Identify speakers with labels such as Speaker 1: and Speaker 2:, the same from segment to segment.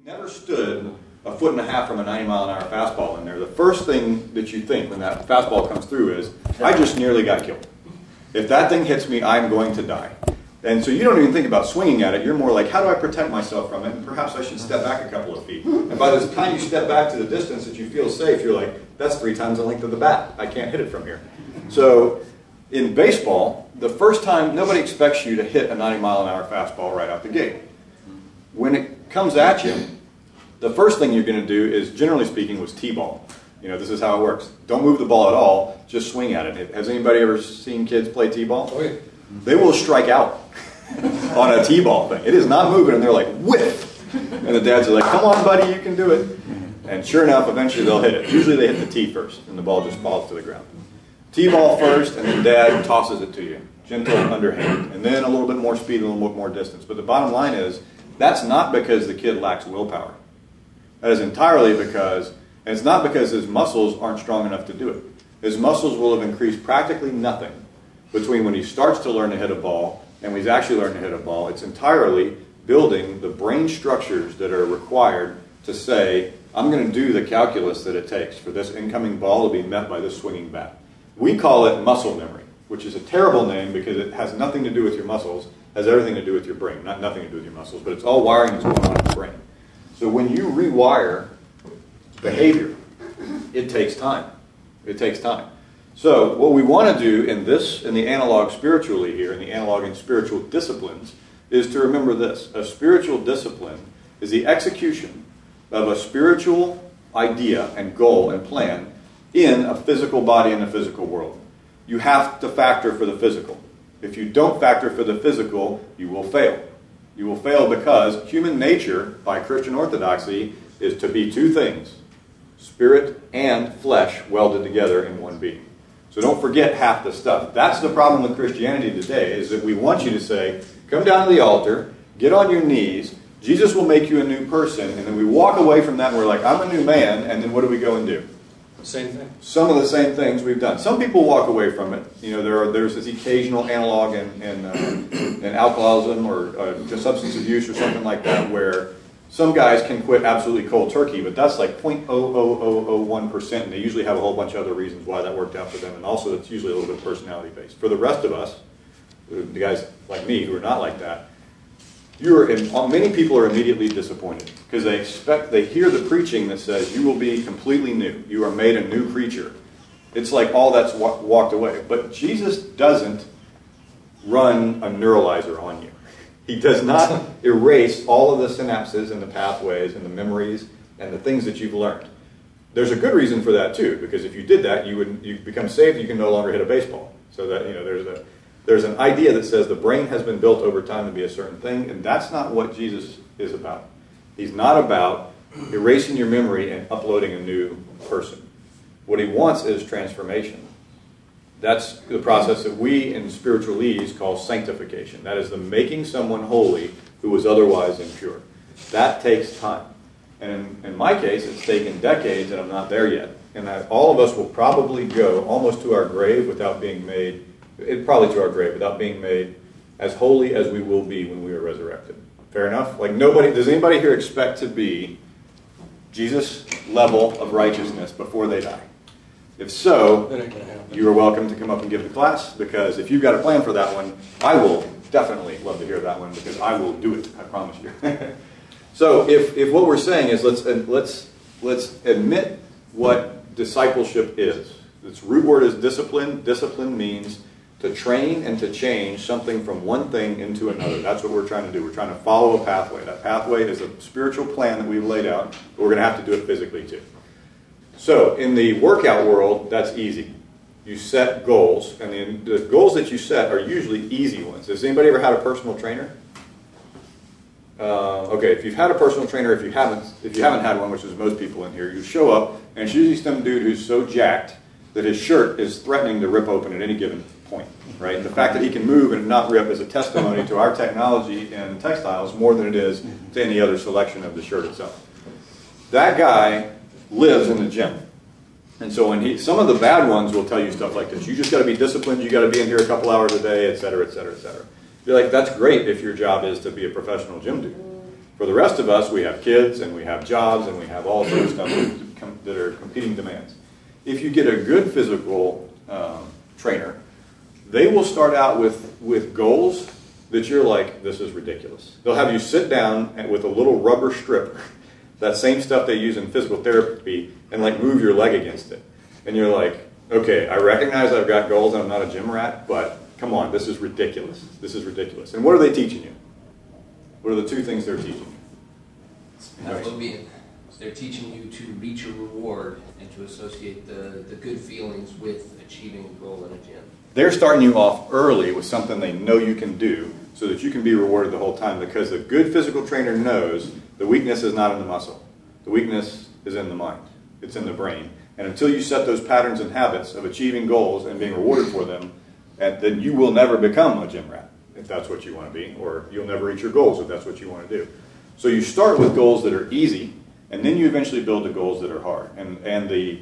Speaker 1: never stood a foot and a half from a 90-mile-an-hour fastball in there, the first thing that you think when that fastball comes through is, I just nearly got killed. If that thing hits me, I'm going to die. And so you don't even think about swinging at it. You're more like, how do I protect myself from it? And perhaps I should step back a couple of feet. And by the time you step back to the distance that you feel safe, you're like, that's 3 times the length of the bat. I can't hit it from here. So in baseball, the first time, nobody expects you to hit a 90-mile-an-hour fastball right out the gate. When it comes at you, the first thing you're going to do is, generally speaking, was T-ball. You know, this is how it works. Don't move the ball at all, just swing at it. Has anybody ever seen kids play T-ball?
Speaker 2: Oh, yeah.
Speaker 1: They will strike out on a T-ball thing. It is not moving, and they're like, whiff! And the dads are like, come on, buddy, you can do it. And sure enough, eventually they'll hit it. Usually they hit the tee first, and the ball just falls to the ground. T-ball first, and then dad tosses it to you. Gentle underhand. And then a little bit more speed, a little bit more distance. But the bottom line is, that's not because the kid lacks willpower. That is entirely because, and it's not because his muscles aren't strong enough to do it. His muscles will have increased practically nothing between when he starts to learn to hit a ball and when he's actually learning to hit a ball. It's entirely building the brain structures that are required to say, I'm going to do the calculus that it takes for this incoming ball to be met by this swinging bat. We call it muscle memory, which is a terrible name because it has nothing to do with your muscles, it has everything to do with your brain. Not nothing to do with your muscles, but it's all wiring that's going on in the brain. So when you rewire behavior, it takes time. It takes time. So what we want to do in the analog spiritually here, in the analog and spiritual disciplines, is to remember this. A spiritual discipline is the execution of a spiritual idea and goal and plan in a physical body in a physical world. You have to factor for the physical. If you don't factor for the physical, you will fail. You will fail because human nature, by Christian orthodoxy, is to be 2 things: spirit and flesh welded together in one being. So don't forget half the stuff. That's the problem with Christianity today, is that we want you to say, come down to the altar, get on your knees, Jesus will make you a new person, and then we walk away from that and we're like, I'm a new man, and then what do we go and do?
Speaker 2: Same thing.
Speaker 1: Some of the same things we've done. Some people walk away from it. You know, there's this occasional analog in alcoholism or just substance abuse or something like that, where some guys can quit absolutely cold turkey, but that's like 0.00001%, and they usually have a whole bunch of other reasons why that worked out for them, and also it's usually a little bit personality based. For the rest of us, the guys like me who are not like that, many people are immediately disappointed because they hear the preaching that says you will be completely new. You are made a new creature. It's like all that's walked away. But Jesus doesn't run a neuralizer on you. He does not erase all of the synapses and the pathways and the memories and the things that you've learned. There's a good reason for that too, because if you did that, you become saved, you can no longer hit a baseball. So that, you know, there's an idea that says the brain has been built over time to be a certain thing, and that's not what Jesus is about. He's not about erasing your memory and uploading a new person. What he wants is transformation. That's the process that we in spiritualese call sanctification. That is the making someone holy who was otherwise impure. That takes time. And in my case, it's taken decades and I'm not there yet. And that all of us will probably go almost to our grave without being made, without being made as holy as we will be when we are resurrected. Fair enough? Like does anybody here expect to be Jesus' level of righteousness before they die? If so, you are welcome to come up and give the class, because if you've got a plan for that one, I will definitely love to hear that one, because I will do it, I promise you. So if what we're saying is let's admit what discipleship is. Its root word is discipline. Discipline means to train and to change something from one thing into another. That's what we're trying to do. We're trying to follow a pathway. That pathway is a spiritual plan that we've laid out, but we're going to have to do it physically too. So in the workout world, that's easy. You set goals, and the goals that you set are usually easy ones. Has anybody ever had a personal trainer? Okay, if you've had a personal trainer, if you haven't had one, which is most people in here, you show up, and it's usually some dude who's so jacked that his shirt is threatening to rip open at any given point, right? The fact that he can move and not rip is a testimony to our technology and textiles more than it is to any other selection of the shirt itself. That guy lives in the gym. And so some of the bad ones will tell you stuff like this. You just got to be disciplined, you got to be in here a couple hours a day, et cetera, et cetera, et cetera. You're like, that's great if your job is to be a professional gym dude. For the rest of us, we have kids and we have jobs and we have all sorts of stuff that are competing demands. If you get a good physical trainer, they will start out with goals that you're like, this is ridiculous. They'll have you sit down with a little rubber strip, that same stuff they use in physical therapy, and like move your leg against it. And you're like, okay, I recognize I've got goals and I'm not a gym rat, but come on, this is ridiculous. This is ridiculous. And what are they teaching you? What are the two things they're teaching you?
Speaker 2: Pavlovian. They're teaching you to reach a reward and to associate the good feelings with achieving a goal in a gym.
Speaker 1: They're starting you off early with something they know you can do so that you can be rewarded the whole time, because a good physical trainer knows the weakness is not in the muscle. The weakness is in the mind. It's in the brain. And until you set those patterns and habits of achieving goals and being rewarded for them, then you will never become a gym rat, if that's what you want to be, or you'll never reach your goals if that's what you want to do. So you start with goals that are easy, and then you eventually build the goals that are hard. And the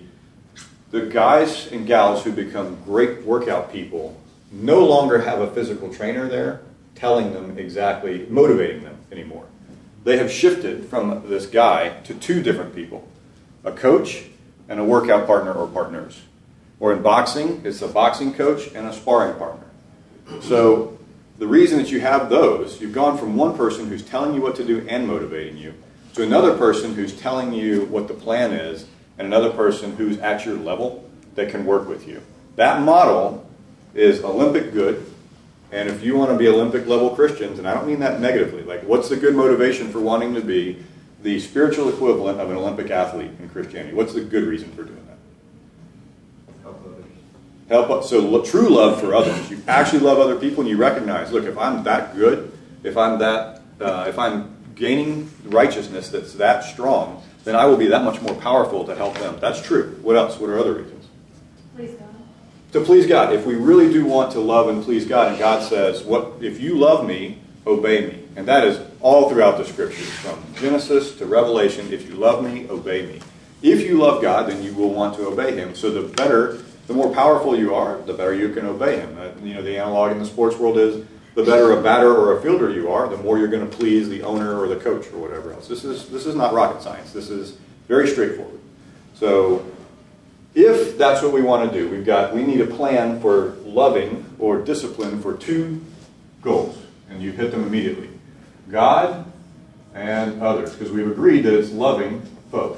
Speaker 1: guys and gals who become great workout people no longer have a physical trainer there telling them exactly, motivating them anymore. They have shifted from this guy to two different people, a coach and a workout partner or partners. Or in boxing, it's a boxing coach and a sparring partner. So the reason that you have those, you've gone from one person who's telling you what to do and motivating you, to another person who's telling you what the plan is, and another person who's at your level that can work with you. That model is Olympic good, and if you want to be Olympic level Christians, and I don't mean that negatively, like what's the good motivation for wanting to be the spiritual equivalent of an Olympic athlete in Christianity? What's the good reason for doing that? Help others. So true love for others. You actually love other people, and you recognize, look, if I'm that good, if I'm gaining righteousness that's that strong, then I will be that much more powerful to help them. That's true. What else? What are other reasons?
Speaker 3: Please God.
Speaker 1: To please God. If we really do want to love and please God, and God says, if you love me, obey me. And that is all throughout the Scriptures, from Genesis to Revelation. If you love me, obey me. If you love God, then you will want to obey Him. So the more powerful you are, the better you can obey Him. The analog in the sports world is, the better a batter or a fielder you are, the more you're going to please the owner or the coach or whatever else. This is not rocket science. This is very straightforward. So if that's what we want to do, we need a plan for loving or discipline for two goals, and you hit them immediately. God and others, because we've agreed that it's loving both.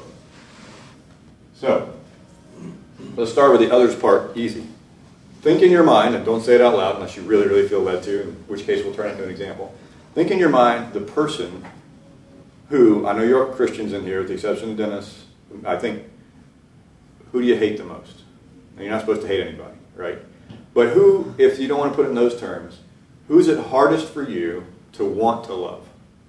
Speaker 1: So let's start with the others part, easy. Think in your mind, and don't say it out loud unless you really, really feel led to, in which case we'll turn it into an example. Think in your mind the person who, I know you're Christians in here with the exception of Dennis, I think, who do you hate the most? And you're not supposed to hate anybody, right? But who, if you don't want to put it in those terms, who's it hardest for you to want to love?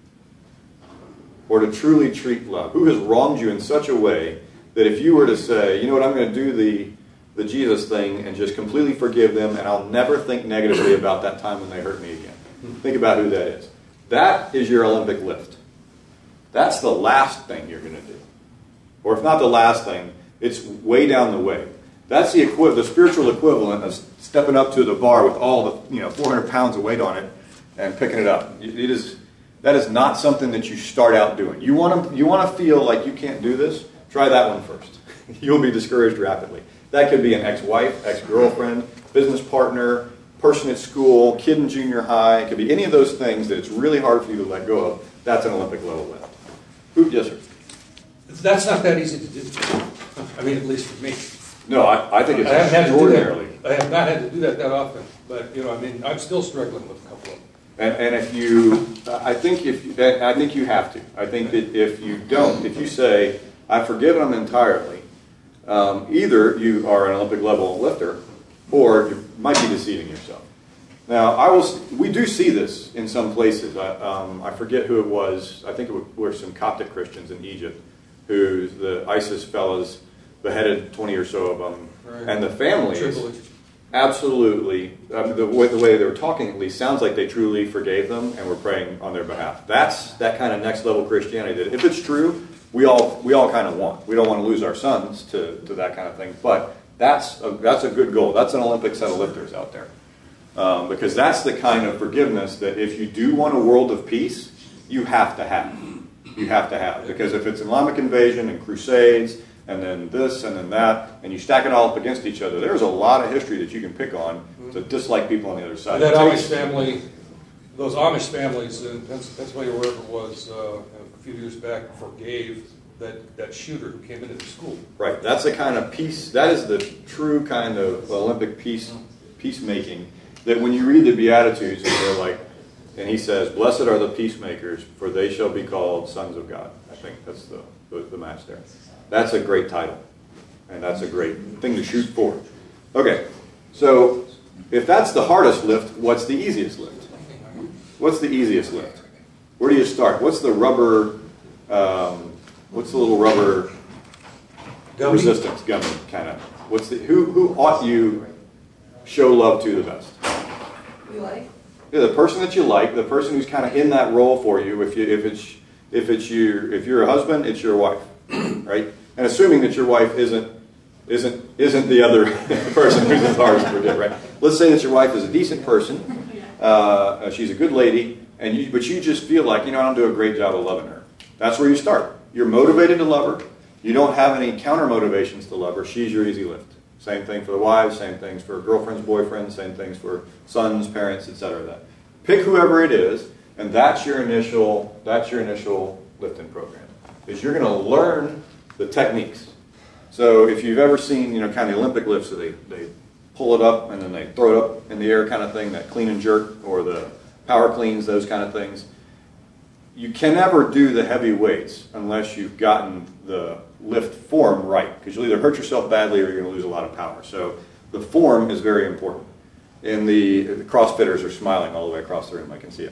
Speaker 1: Or to truly treat love? Who has wronged you in such a way that if you were to say, you know what, I'm going to do the Jesus thing and just completely forgive them, and I'll never think negatively about that time when they hurt me again. Think about who that is. That is your Olympic lift. That's the last thing you're going to do. Or if not the last thing, it's way down the way. That's the spiritual equivalent of stepping up to the bar with all the 400 pounds of weight on it and picking it up. That is not something that you start out doing. You want to feel like you can't do this? Try that one first. You'll be discouraged rapidly. That could be an ex-wife, ex-girlfriend, business partner, person at school, kid in junior high. It could be any of those things that it's really hard for you to let go of. That's an Olympic level lift. Yes, sir.
Speaker 4: That's not that easy to do. I mean, at least for me.
Speaker 1: No, I think it's
Speaker 4: I haven't had to do
Speaker 1: extraordinarily.
Speaker 4: that. I have not had to do that often. But I'm still struggling with a couple of them.
Speaker 1: And if I think you have to. I think that if you don't, if you say, I've forgiven them entirely, either you are an Olympic level lifter, or you might be deceiving yourself. Now, we do see this in some places. I forget who it was. I think it were some Coptic Christians in Egypt, who the ISIS fellas beheaded 20 or so of them, right. And the families absolutely, the way they were talking at least, sounds like they truly forgave them and were praying on their behalf. That's that kind of next level Christianity that, if it's true, we all kind of want. We don't want to lose our sons to that kind of thing, but that's a good goal. That's an Olympic set of lifters out there. Because that's the kind of forgiveness that if you do want a world of peace, you have to have. you have to have. Because if it's Islamic invasion and crusades, and then this and then that, and you stack it all up against each other, there's a lot of history that you can pick on to dislike people on the other side.
Speaker 4: That Amish family, those Amish families in Pennsylvania, wherever it was, a few years back, forgave that shooter who came into the school.
Speaker 1: Right. That's the kind of peace. That is the true kind of Olympic peacemaking. That when you read the Beatitudes, and they're like, and he says, "Blessed are the peacemakers, for they shall be called sons of God." I think that's the match there. That's a great title, and that's a great thing to shoot for. Okay, so if that's the hardest lift, what's the easiest lift? What's the easiest lift? Where do you start? What's the rubber? What's the little rubber
Speaker 4: Gummy?
Speaker 1: resistance gummy kind of? What's the who ought you show love to the best?
Speaker 3: You like?
Speaker 1: Yeah, the person that you like, the person who's kind of in that role for you. If you're a husband, it's your wife, right? And assuming that your wife isn't the other person who's as hard to forget, right? Let's say that your wife is a decent person, she's a good lady, but you just feel like, I don't do a great job of loving her. That's where you start. You're motivated to love her. You don't have any counter motivations to love her. She's your easy lift. Same thing for the wives, same things for girlfriends, boyfriends, same things for sons, parents, etc. Pick whoever it is, and that's your initial lifting program. Is you're going to learn the techniques. So if you've ever seen, kind of the Olympic lifts, so they pull it up and then they throw it up in the air kind of thing, that clean and jerk, or the power cleans, those kind of things. You can never do the heavy weights unless you've gotten the lift form right, because you'll either hurt yourself badly or you're going to lose a lot of power. So the form is very important. And the CrossFitters are smiling all the way across the room. I can see it.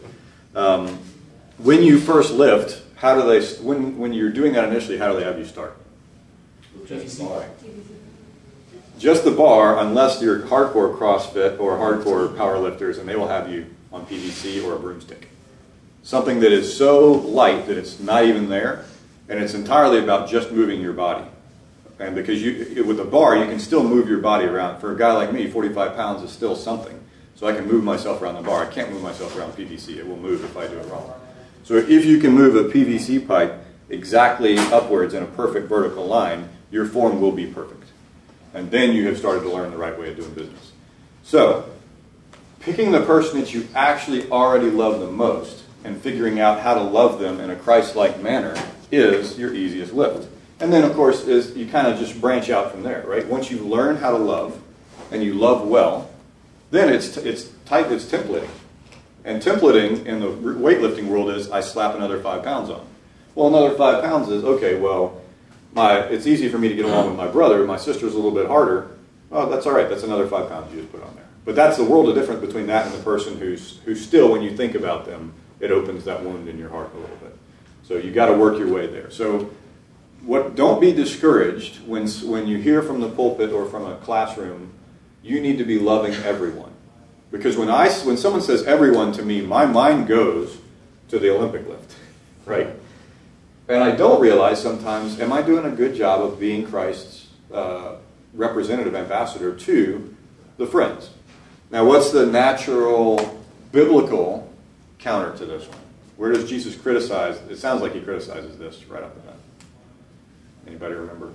Speaker 1: When you first lift, how do they? When you're doing that initially, how do they have you start?
Speaker 2: Just the bar.
Speaker 1: Just the bar, unless you're hardcore CrossFit or hardcore power lifters, and they will have you on PVC or a broomstick. Something that is so light that it's not even there, and it's entirely about just moving your body. And because with a bar, you can still move your body around. For a guy like me, 45 pounds is still something. So I can move myself around the bar. I can't move myself around PVC. It will move if I do it wrong. So if you can move a PVC pipe exactly upwards in a perfect vertical line, your form will be perfect. And then you have started to learn the right way of doing business. So picking the person that you actually already love the most and figuring out how to love them in a Christ-like manner is your easiest lift. And then, of course, is you kind of just branch out from there, right? Once you learn how to love, and you love well, then it's templating. And templating in the weightlifting world is I slap another 5 pounds on. Well, another 5 pounds is, okay, well, it's easy for me to get along with my brother. My sister's a little bit harder. Oh, that's all right. That's another 5 pounds you just put on there. But that's the world of difference between that and the person who's still, when you think about them, it opens that wound in your heart a little bit. So you got to work your way there. So don't be discouraged when you hear from the pulpit or from a classroom, you need to be loving everyone. Because when someone says everyone to me, my mind goes to the Olympic lift, right? And I don't realize sometimes, am I doing a good job of being Christ's representative ambassador to the friends? Now, what's the natural biblical counter to this one? Where does Jesus criticize? It sounds like he criticizes this right off the bat. Anybody remember?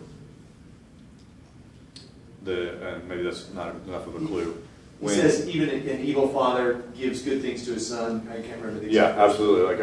Speaker 1: Maybe that's not enough of a clue.
Speaker 5: He says even an evil father gives good things to his son. I can't remember the exact.
Speaker 1: Yeah, absolutely.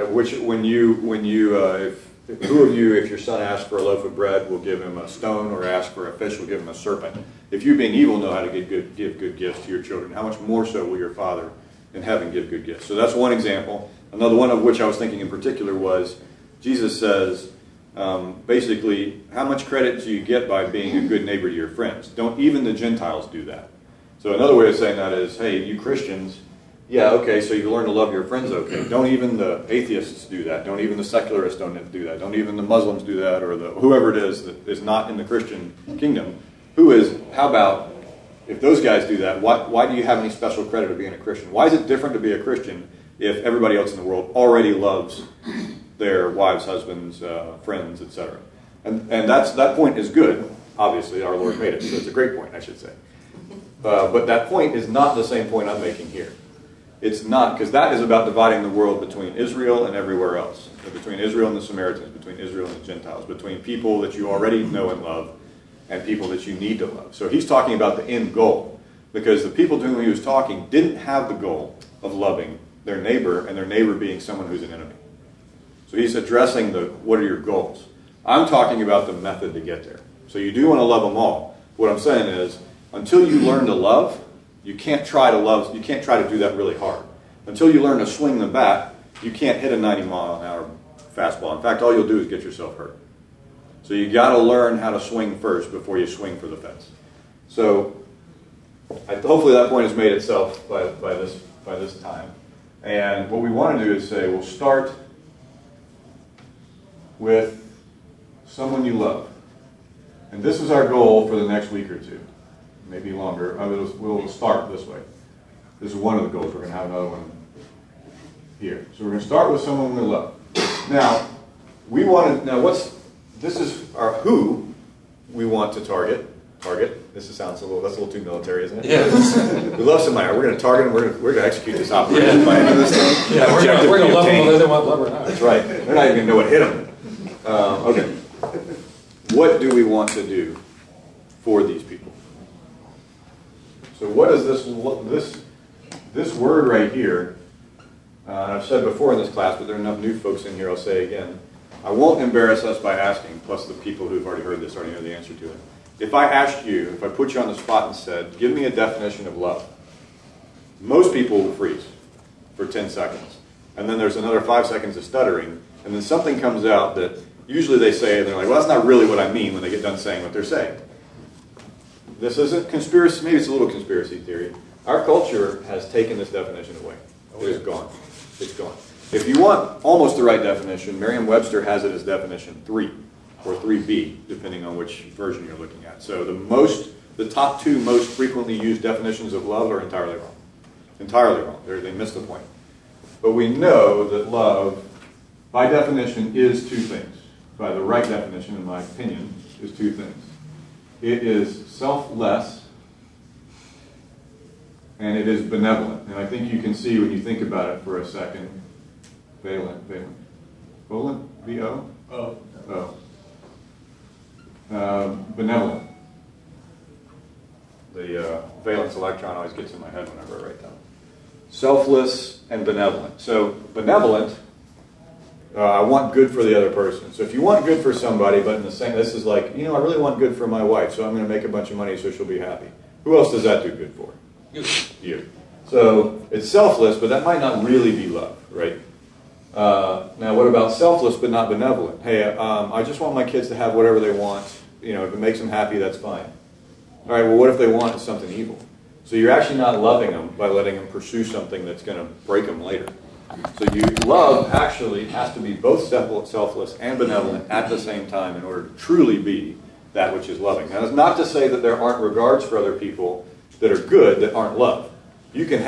Speaker 1: Who of you, if your son asks for a loaf of bread, will give him a stone, or ask for a fish, will give him a serpent? If you, being evil, know how to give good gifts to your children, how much more so will your Father in heaven give good gifts? So that's one example. Another one of which I was thinking in particular was Jesus says, basically, how much credit do you get by being a good neighbor to your friends? Don't even the Gentiles do that. So another way of saying that is, hey, you Christians, yeah, okay, so you learn to love your friends, okay. Don't even the atheists do that. Don't even the secularists don't do that. Don't even the Muslims do that, or whoever it is that is not in the Christian kingdom. How about, if those guys do that, why do you have any special credit of being a Christian? Why is it different to be a Christian if everybody else in the world already loves their wives, husbands, friends, etc.? And that point is good. Obviously, our Lord made it, so it's a great point, I should say. But that point is not the same point I'm making here. It's not, because that is about dividing the world between Israel and everywhere else. between Israel and the Samaritans, between Israel and the Gentiles, between people that you already know and love and people that you need to love. So he's talking about the end goal, because the people to whom he was talking didn't have the goal of loving their neighbor, and their neighbor being someone who's an enemy. So he's addressing what are your goals. I'm talking about the method to get there. So you do want to love them all. What I'm saying is, until you learn to love, you can't try to do that really hard. Until you learn to swing the bat, you can't hit a 90-mile-an-hour fastball. In fact, all you'll do is get yourself hurt. So you got to learn how to swing first before you swing for the fence. So hopefully that point has made itself by this time. And what we want to do is say, we'll start with someone you love. And this is our goal for the next week or two, maybe longer. We'll start this way. This is one of the goals. We're going to have another one here. So we're going to start with someone we love. Now, this is our who we want to target. That's a little too military, isn't it?
Speaker 4: Yeah.
Speaker 1: We love somebody. We're going to target them. We're going to execute this operation by end of this thing.
Speaker 4: Yeah, we're going to love them whether they want love or not.
Speaker 1: That's right. They're not even going to know what hit them. Okay. What do we want to do for these people? So what is this word right here? I've said before in this class, but there are enough new folks in here, I'll say again. I won't embarrass us by asking, plus the people who've already heard this already know the answer to it. If I put you on the spot and said, give me a definition of love, most people will freeze for 10 seconds. And then there's another 5 seconds of stuttering, and then something comes out that usually they say, and they're like, well, that's not really what I mean when they get done saying what they're saying. This isn't conspiracy, maybe it's a little conspiracy theory. Our culture has taken this definition away. It's gone. It's gone. If you want almost the right definition, Merriam-Webster has it as definition 3 or 3B, depending on which version you're looking at. So the top 2 most frequently used definitions of love are entirely wrong. Entirely wrong. They miss the point. But we know that love, by definition, is 2 things. By the right definition, in my opinion, is 2 things. It is selfless, and it is benevolent. And I think you can see when you think about it for a second. Valent, V-O? Oh. Benevolent. The valence electron always gets in my head whenever I write down. Selfless and benevolent. So benevolent, I want good for the other person. So if you want good for somebody, but in the same, this is like, I really want good for my wife, so I'm going to make a bunch of money so she'll be happy. Who else does that do good for? You. So it's selfless, but that might not really be love, right? Now, what about selfless but not benevolent? Hey, I just want my kids to have whatever they want. If it makes them happy, that's fine. All right, well, what if they want something evil? So you're actually not loving them by letting them pursue something that's going to break them later. So love actually has to be both selfless and benevolent at the same time in order to truly be that which is loving. Now, that's not to say that there aren't regards for other people that are good that aren't love. You can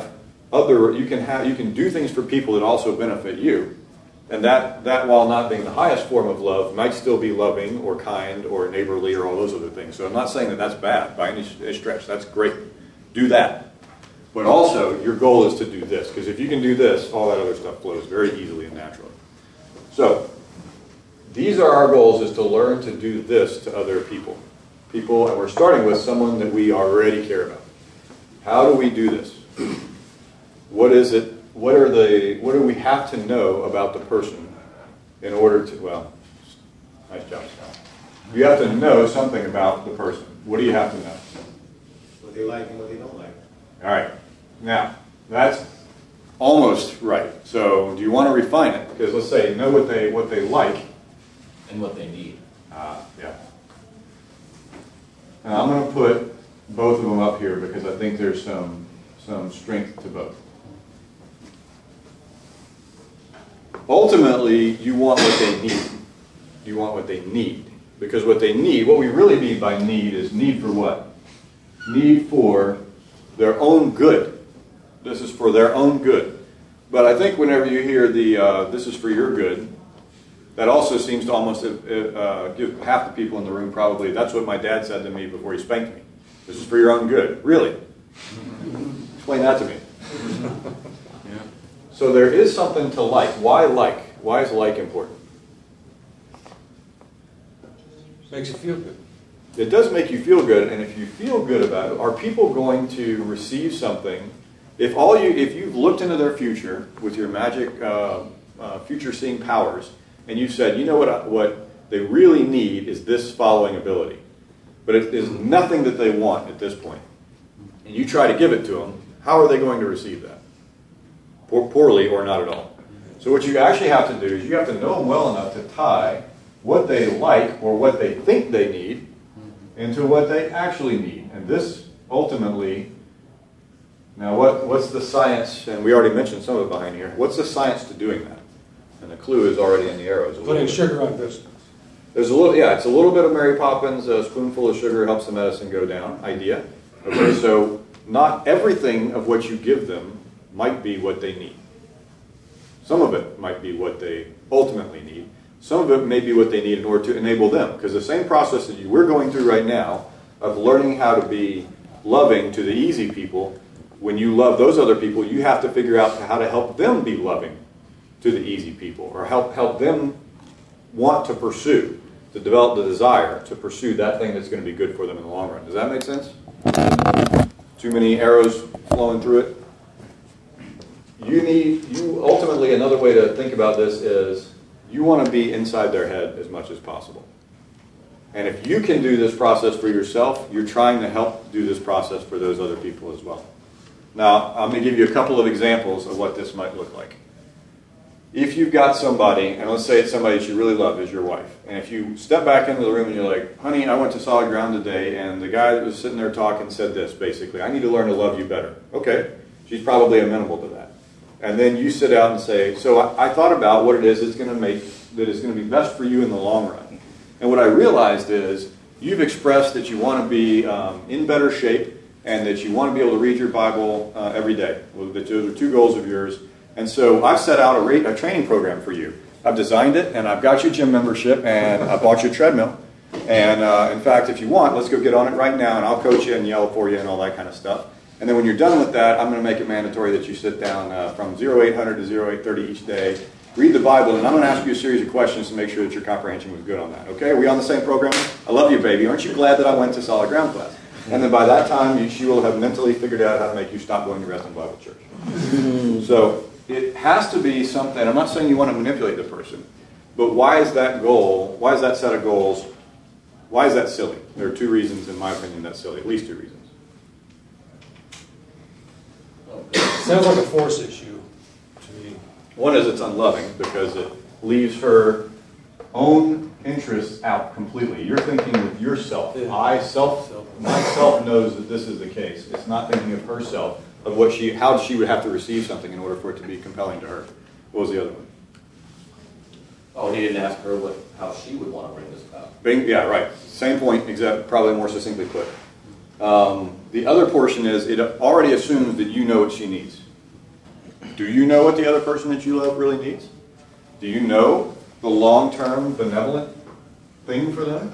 Speaker 1: do things for people that also benefit you, and that while not being the highest form of love might still be loving or kind or neighborly or all those other things. So I'm not saying that that's bad by any stretch. That's great. Do that. But also, your goal is to do this, because if you can do this, all that other stuff flows very easily and naturally. So these are our goals, is to learn to do this to other people. And we're starting with someone that we already care about. How do we do this? What is it? What do we have to know about the person in order to, nice job, Scott. You have to know something about the person. What do you have to know?
Speaker 3: What they like and what they don't like.
Speaker 1: All right. Now, that's almost right. So do you want to refine it? Because let's say know what they like.
Speaker 2: And what they need.
Speaker 1: Yeah. And I'm going to put both of them up here because I think there's some strength to both. Ultimately, you want what they need. You want what they need. Because what they need, what we really mean by need is need for what? Need for their own good. This is for their own good. But I think whenever you hear this is for your good, that also seems to almost give half the people in the room probably, that's what my dad said to me before he spanked me. This is for your own good. Really? Explain that to me. So there is something to like. Why like? Why is like important?
Speaker 4: Makes you feel good.
Speaker 1: It does make you feel good, and if you feel good about it, are people going to receive something? If you've looked into their future with your magic future-seeing powers, and you've said, you know what they really need is this following ability, but it is nothing that they want at this point, and you try to give it to them, how are they going to receive that? Poorly or not at all. So what you actually have to do is you have to know them well enough to tie what they like or what they think they need into what they actually need. And this ultimately, now what's the science, and we already mentioned some of it behind here, what's the science to doing that? And the clue is already in the arrows.
Speaker 4: Putting sugar on biscuits.
Speaker 1: There's it's a little bit of Mary Poppins, a spoonful of sugar helps the medicine go down idea. Okay, so not everything of what you give them might be what they need. Some of it might be what they ultimately need. Some of it may be what they need in order to enable them. Because the same process that we're going through right now of learning how to be loving to the easy people, when you love those other people, you have to figure out how to help them be loving to the easy people, or help them want to pursue, to develop the desire to pursue that thing that's going to be good for them in the long run. Does that make sense? Too many arrows flowing through it? Ultimately, another way to think about this is you want to be inside their head as much as possible. And if you can do this process for yourself, you're trying to help do this process for those other people as well. Now, I'm going to give you a couple of examples of what this might look like. If you've got somebody, and let's say it's somebody that you really love is your wife, and if you step back into the room and you're like, honey, I went to Solid Ground today, and the guy that was sitting there talking said this, basically, I need to learn to love you better. Okay, she's probably amenable to that. And then you sit out and say, so I thought about what it is it's going to make, that is going to be best for you in the long run. And what I realized is you've expressed that you want to be in better shape and that you want to be able to read your Bible every day. Well, those are two goals of yours. And so I've set out a training program for you. I've designed it, and I've got your gym membership, and I bought you a treadmill. And in fact, if you want, let's go get on it right now, and I'll coach you and yell for you and all that kind of stuff. And then when you're done with that, I'm going to make it mandatory that you sit down from 0800 to 0830 each day, read the Bible, and I'm going to ask you a series of questions to make sure that your comprehension was good on that. Okay? Are we on the same program? I love you, baby. Aren't you glad that I went to Solid Ground class? And then by that time, she will have mentally figured out how to make you stop going to Wrestling Bible Church. So it has to be something. I'm not saying you want to manipulate the person, but why is that goal, why is that set of goals, why is that silly? There are two reasons, in my opinion, that's silly. At least two reasons.
Speaker 4: Sounds like a force issue to me.
Speaker 1: One is it's unloving because it leaves her own interests out completely. You're thinking with yourself.
Speaker 4: Yeah.
Speaker 1: Myself knows that this is the case. It's not thinking of herself, of how she would have to receive something in order for it to be compelling to her. What was the other one?
Speaker 6: Oh, he didn't ask her how she would want to bring this about.
Speaker 1: Yeah, right. Same point, except probably more succinctly put. The other portion is it already assumes that you know what she needs. Do you know what the other person that you love really needs? Do you know the long-term benevolent thing for them?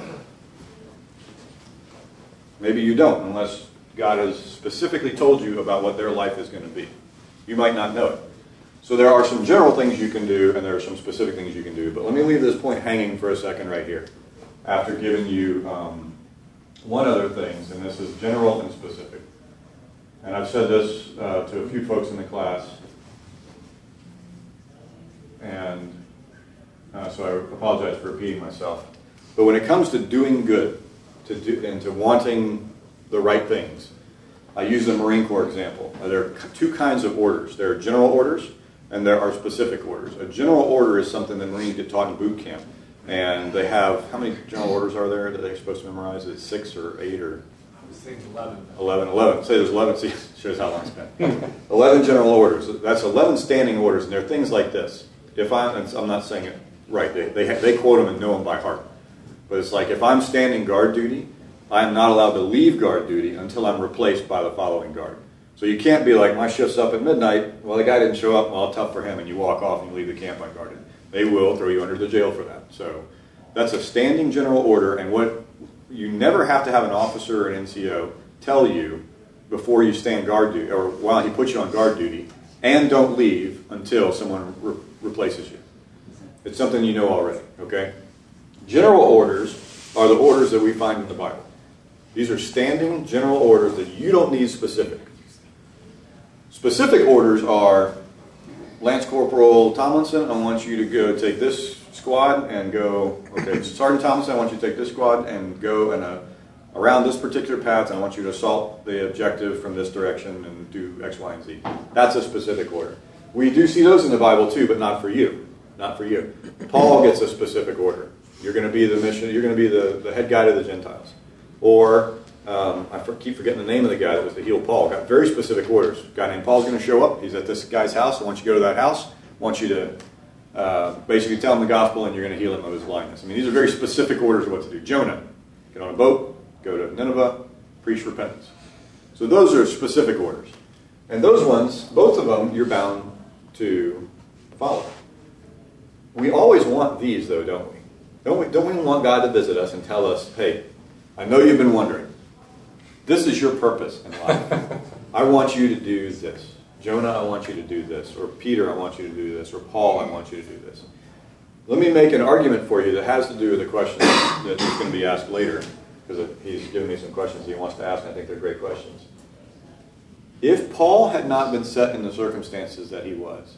Speaker 1: Maybe you don't, unless God has specifically told you about what their life is going to be. You might not know it. So there are some general things you can do, and there are some specific things you can do. But let me leave this point hanging for a second right here, after giving you one other thing, and this is general and specific. And I've said this to a few folks in the class, and so I apologize for repeating myself. But when it comes to doing good, and to wanting the right things, I use the Marine Corps example. There are two kinds of orders. There are general orders, and there are specific orders. A general order is something that Marines get taught in boot camp. And they have, how many general orders are there that they're supposed to memorize? Is it 6 or 8 or?
Speaker 5: I was thinking 11.
Speaker 1: 11. Say there's 11, see, shows how long it's been. 11 general orders. That's 11 standing orders, and they're things like this. I'm not saying it right, they quote them and know them by heart. But it's like, if I'm standing guard duty, I am not allowed to leave guard duty until I'm replaced by the following guard. So you can't be like, my shift's up at midnight, well, the guy didn't show up, well, tough for him, and you walk off and you leave the camp unguarded. They will throw you under the jail for that. So that's a standing general order, and what you never have to have an officer or an NCO tell you before you stand guard duty, or while he puts you on guard duty, and don't leave until someone replaces you. It's something you know already, okay? General orders are the orders that we find in the Bible. These are standing general orders that you don't need specific. Specific orders are, Lance Corporal Tomlinson, I want you to go take this squad and go, okay, Sergeant Tomlinson, I want you to take this squad and go and around this particular path, and I want you to assault the objective from this direction and do X, Y, and Z. That's a specific order. We do see those in the Bible too, but not for you. Not for you. Paul gets a specific order. You're going to be the mission. You're going to be the head guy to the Gentiles. Or keep forgetting the name of the guy that was to heal Paul. Got very specific orders. A guy named Paul's going to show up. He's at this guy's house. I want you to go to that house. I want you to basically tell him the gospel, and you're going to heal him of his blindness. I mean, these are very specific orders of what to do. Jonah, get on a boat, go to Nineveh, preach repentance. So those are specific orders. And those ones, both of them, you're bound to follow. We always want these, though, don't we? Don't we want God to visit us and tell us, hey, I know you've been wondering. This is your purpose in life. I want you to do this. Jonah, I want you to do this. Or Peter, I want you to do this. Or Paul, I want you to do this. Let me make an argument for you that has to do with the question that is going to be asked later, because he's given me some questions he wants to ask, and I think they're great questions. If Paul had not been set in the circumstances that he was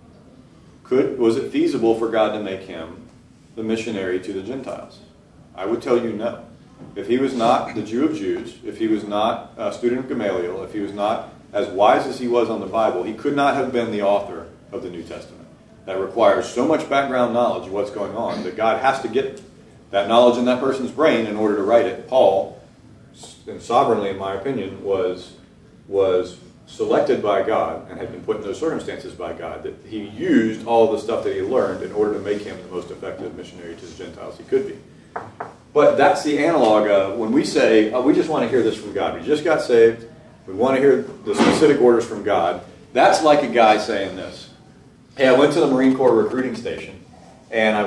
Speaker 1: it feasible for God to make him the missionary to the Gentiles? I would tell you no. If he was not the Jew of Jews, if he was not a student of Gamaliel, if he was not as wise as he was on the Bible, he could not have been the author of the New Testament. That requires so much background knowledge of what's going on that God has to get that knowledge in that person's brain in order to write it. Paul, and sovereignly in my opinion, was selected by God and had been put in those circumstances by God, that he used all the stuff that he learned in order to make him the most effective missionary to the Gentiles he could be. But that's the analog of when we say, oh, we just want to hear this from God. We just got saved. We want to hear the specific orders from God. That's like a guy saying this. Hey, I went to the Marine Corps recruiting station, and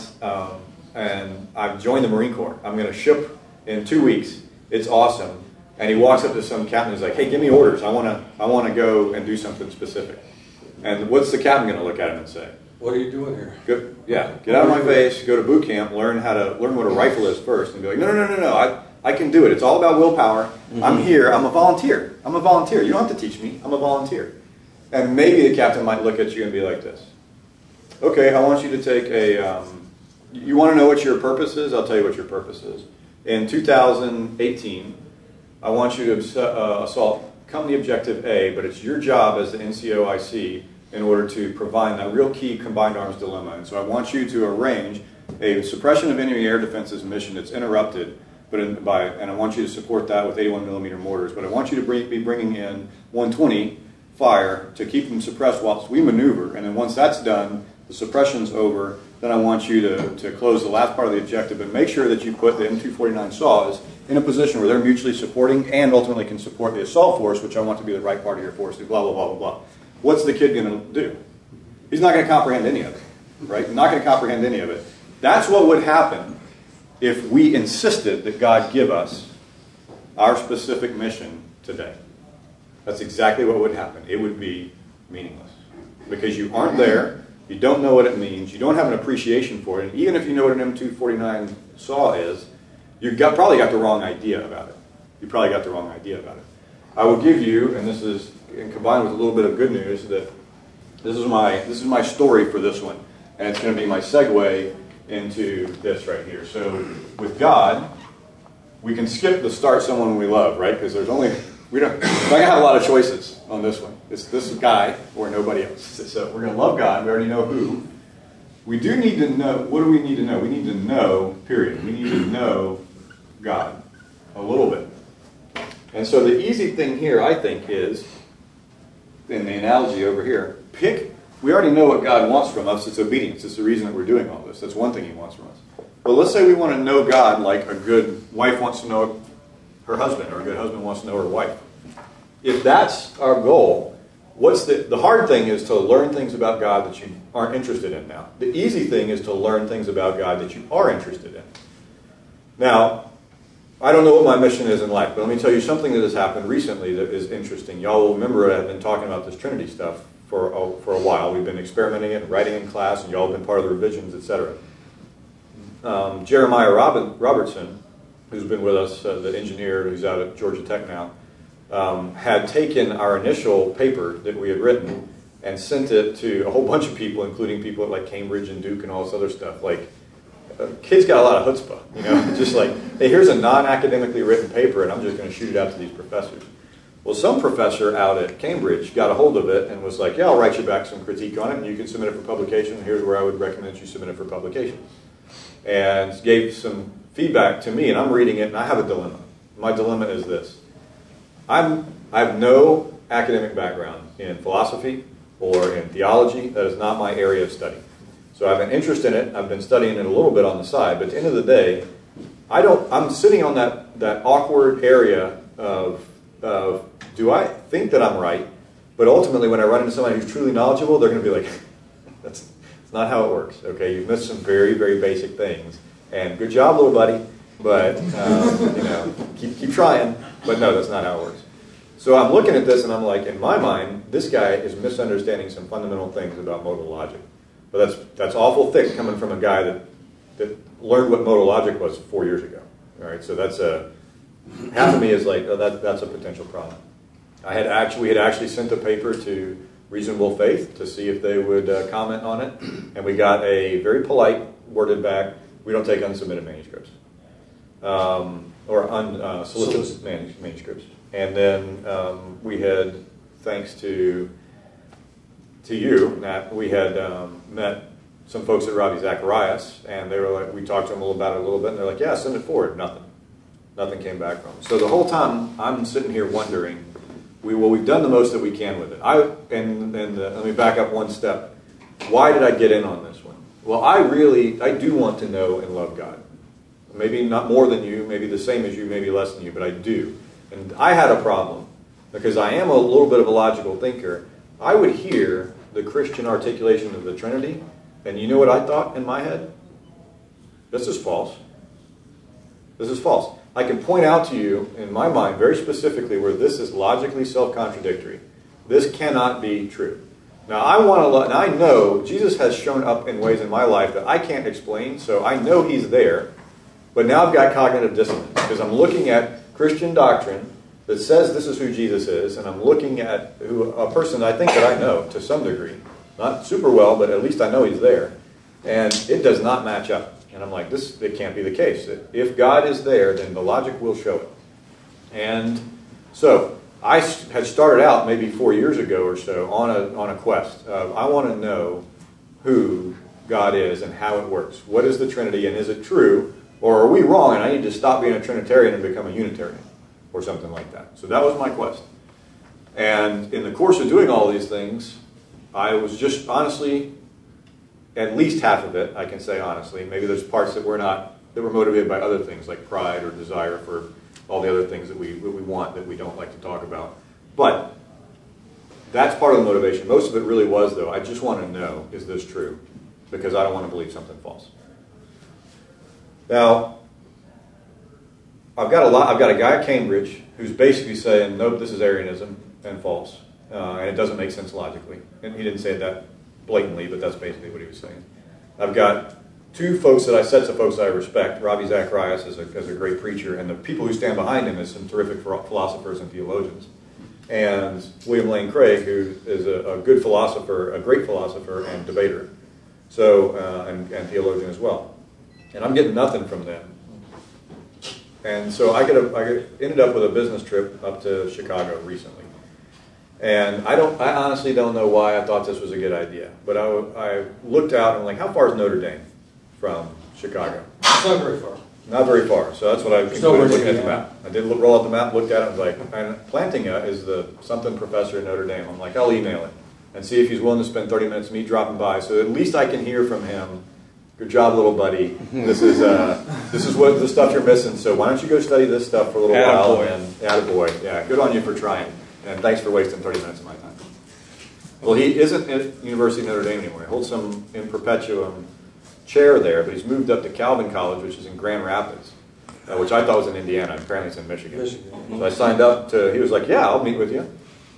Speaker 1: I've joined the Marine Corps. I'm going to ship in 2 weeks. It's awesome. And he walks up to some captain and he's like, hey, give me orders. I want to go and do something specific. And what's the captain going to look at him and say?
Speaker 4: What are you doing here?
Speaker 1: Get out of my face, go to boot camp, learn what a rifle is first, and be like, no, I can do it. It's all about willpower. Mm-hmm. I'm here. I'm a volunteer. You don't have to teach me. I'm a volunteer. And maybe the captain might look at you and be like this. Okay, I want you to take you want to know what your purpose is? I'll tell you what your purpose is. In 2018, I want you to assault company objective A, but it's your job as the NCOIC in order to provide that real key combined arms dilemma. And so I want you to arrange a suppression of enemy air defenses mission that's interrupted, and I want you to support that with 81 millimeter mortars. But I want you to be bringing in 120 fire to keep them suppressed whilst we maneuver. And then once that's done, the suppression's over, then I want you to close the last part of the objective and make sure that you put the M249 saws in a position where they're mutually supporting and ultimately can support the assault force, which I want to be the right part of your force, blah, blah, blah, blah, blah. What's the kid going to do? He's not going to comprehend any of it, right? Not going to comprehend any of it. That's what would happen if we insisted that God give us our specific mission today. That's exactly what would happen. It would be meaningless because you aren't there. You don't know what it means. You don't have an appreciation for it. And even if you know what an M249 saw is, you've probably got the wrong idea about it. I will give you, and this is combined with a little bit of good news, that this is my story for this one, and it's going to be my segue into this right here. So with God, we can skip the start someone we love, right? Because we're not going to have a lot of choices on this one. It's this guy or nobody else. So we're going to love God. We already know who. We do need to know. What do we need to know? We need to know, period. We need to know God a little bit. And so the easy thing here, I think, is, in the analogy over here, we already know what God wants from us. It's obedience. It's the reason that we're doing all this. That's one thing he wants from us. But let's say we want to know God like a good wife wants to know her husband, or a good husband wants to know her wife. If that's our goal, the hard thing is to learn things about God that you aren't interested in now. The easy thing is to learn things about God that you are interested in. Now, I don't know what my mission is in life, but let me tell you something that has happened recently that is interesting. Y'all will remember I've been talking about this Trinity stuff for a while. We've been experimenting it and writing in class, and y'all have been part of the revisions, etc. Jeremiah Robertson, who's been with us, the engineer who's out at Georgia Tech now, had taken our initial paper that we had written and sent it to a whole bunch of people, including people at like Cambridge and Duke and all this other stuff. Like, kids got a lot of chutzpah, you know, just like, hey, here's a non-academically written paper, and I'm just going to shoot it out to these professors. Well, some professor out at Cambridge got a hold of it and was like, yeah, I'll write you back some critique on it, and you can submit it for publication, and here's where I would recommend you submit it for publication. And gave some feedback to me, and I'm reading it, and I have a dilemma. My dilemma is this. I have no academic background in philosophy or in theology. That is not my area of study. So I have an interest in it. I've been studying it a little bit on the side, but at the end of the day, I'm sitting on that awkward area of do I think that I'm right? But ultimately, when I run into somebody who's truly knowledgeable, they're going to be like, that's not how it works. Okay, you've missed some very, very basic things. And good job, little buddy. But you know, keep trying. But no, that's not how it works. So I'm looking at this, and I'm like, in my mind, this guy is misunderstanding some fundamental things about modal logic. But that's awful thick coming from a guy that learned what modal logic was 4 years ago. All right, so that's half of me is like, oh, that's a potential problem. We had actually sent a paper to Reasonable Faith to see if they would comment on it, and we got a very polite worded back, we don't take unsubmitted manuscripts. Or unsolicited manuscripts. And then we had, thanks to you, Nat, we had met some folks at Ravi Zacharias, and they were like, we talked to them about it a little bit, and they're like, yeah, send it forward. Nothing came back from them. So the whole time, I'm sitting here wondering, we've done the most that we can with it. Let me back up one step. Why did I get in on this one? Well, I do want to know and love God. Maybe not more than you, maybe the same as you, maybe less than you, but I do. And I had a problem, because I am a little bit of a logical thinker. I would hear the Christian articulation of the Trinity, and you know what I thought in my head? This is false. This is false. I can point out to you, in my mind, very specifically, where this is logically self-contradictory. This cannot be true. Now, I know Jesus has shown up in ways in my life that I can't explain, so I know he's there. But now I've got cognitive dissonance, because I'm looking at Christian doctrine that says this is who Jesus is, and I'm looking at a person I think that I know to some degree. Not super well, but at least I know he's there. And it does not match up. And I'm like, it can't be the case. If God is there, then the logic will show it. And so I had started out maybe 4 years ago or so on a quest. I want to know who God is and how it works. What is the Trinity, and is it true? Or are we wrong, and I need to stop being a Trinitarian and become a Unitarian? Or something like that. So that was my quest. And in the course of doing all these things, I was just honestly, at least half of it, I can say honestly. Maybe there's parts that were motivated by other things, like pride or desire for all the other things that we want that we don't like to talk about. But that's part of the motivation. Most of it really was, though, I just want to know, is this true? Because I don't want to believe something false. Now, I've got a guy at Cambridge who's basically saying, nope, this is Arianism and false, and it doesn't make sense logically. And he didn't say that blatantly, but that's basically what he was saying. I've got sets of folks that I respect. Ravi Zacharias is a great preacher, and the people who stand behind him is some terrific philosophers and theologians. And William Lane Craig, who is a good philosopher, a great philosopher and debater, so and theologian as well. And I'm getting nothing from them. And so I ended up with a business trip up to Chicago recently. And I honestly don't know why I thought this was a good idea. But I looked out and I'm like, how far is Notre Dame from Chicago?
Speaker 4: Not very far.
Speaker 1: Not very far. So that's what I concluded looking at the map. I did roll out the map, looked at it, and was like, and Plantinga is the something professor at Notre Dame. I'm like, I'll email it and see if he's willing to spend 30 minutes me dropping by. So at least I can hear from him. Good job, little buddy. This is what the stuff you're missing. So why don't you go study this stuff for a little while? And attaboy. Yeah, good on you for trying. And thanks for wasting 30 minutes of my time. Well, he isn't at University of Notre Dame anymore. He holds some in perpetuum chair there, but he's moved up to Calvin College, which is in Grand Rapids, which I thought was in Indiana. Apparently it's in Michigan. So I signed up he was like, yeah, I'll meet with you.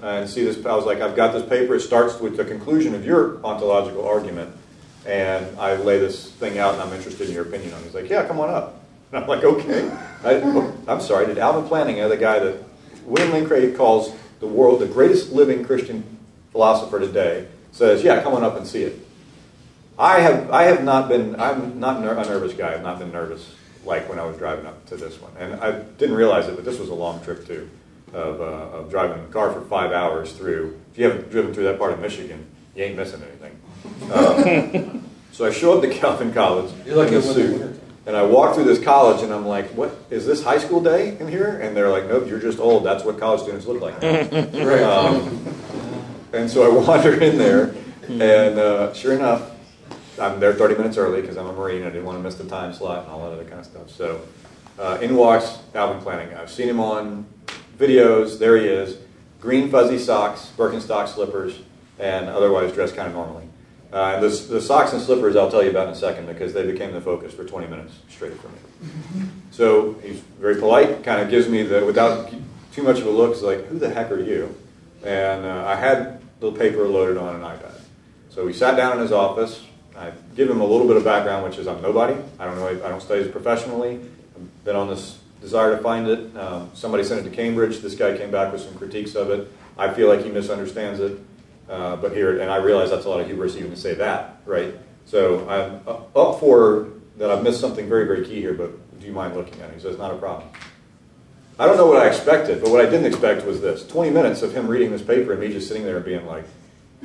Speaker 1: and see this. I was like, I've got this paper. It starts with the conclusion of your ontological argument, and I lay this thing out, and I'm interested in your opinion on it. He's like, yeah, come on up. And I'm like, okay. I'm sorry. Did Alvin Plantinga, the guy that William Lane Craig calls the greatest living Christian philosopher today, says, yeah, come on up and see it. I'm not a nervous guy. I've not been nervous like when I was driving up to this one. And I didn't realize it, but this was a long trip too, of driving in the car for 5 hours through. If you haven't driven through that part of Michigan, you ain't missing anything. So I show up to Calvin College
Speaker 4: You're like
Speaker 1: in a
Speaker 4: in the
Speaker 1: suit,
Speaker 4: winter.
Speaker 1: and I walk through this college, and I'm like, "What is this high school day in here?" And they're like, "Nope, you're just old. That's what college students look like now."
Speaker 4: Right.
Speaker 1: And so I wander in there, and sure enough, I'm there 30 minutes early because I'm a Marine. I didn't want to miss the time slot and all that other kind of stuff. So in walks Alvin Plantinga. I've seen him on videos. There he is. Green fuzzy socks, Birkenstock slippers, and otherwise dressed kind of normally. And the socks and slippers I'll tell you about in a second because they became the focus for 20 minutes straight for me. So he's very polite, kind of gives me without too much of a look, he's like, who the heck are you? And I had the paper loaded on an iPad. So we sat down in his office. I give him a little bit of background, which is I'm nobody. I don't study professionally. I've been on this desire to find it. Somebody sent it to Cambridge. This guy came back with some critiques of it. I feel like he misunderstands it. But here, and I realize that's a lot of hubris even to say that, right? So I'm up for that I've missed something very, very key here, but do you mind looking at it? He says, not a problem. I don't know what I expected, but what I didn't expect was this. 20 minutes of him reading this paper and me just sitting there and being like,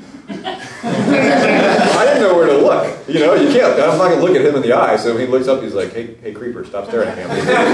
Speaker 1: I didn't know where to look. You know, you can't. I'm not going to look at him in the eye. So he looks up, he's like, hey, creeper, stop staring at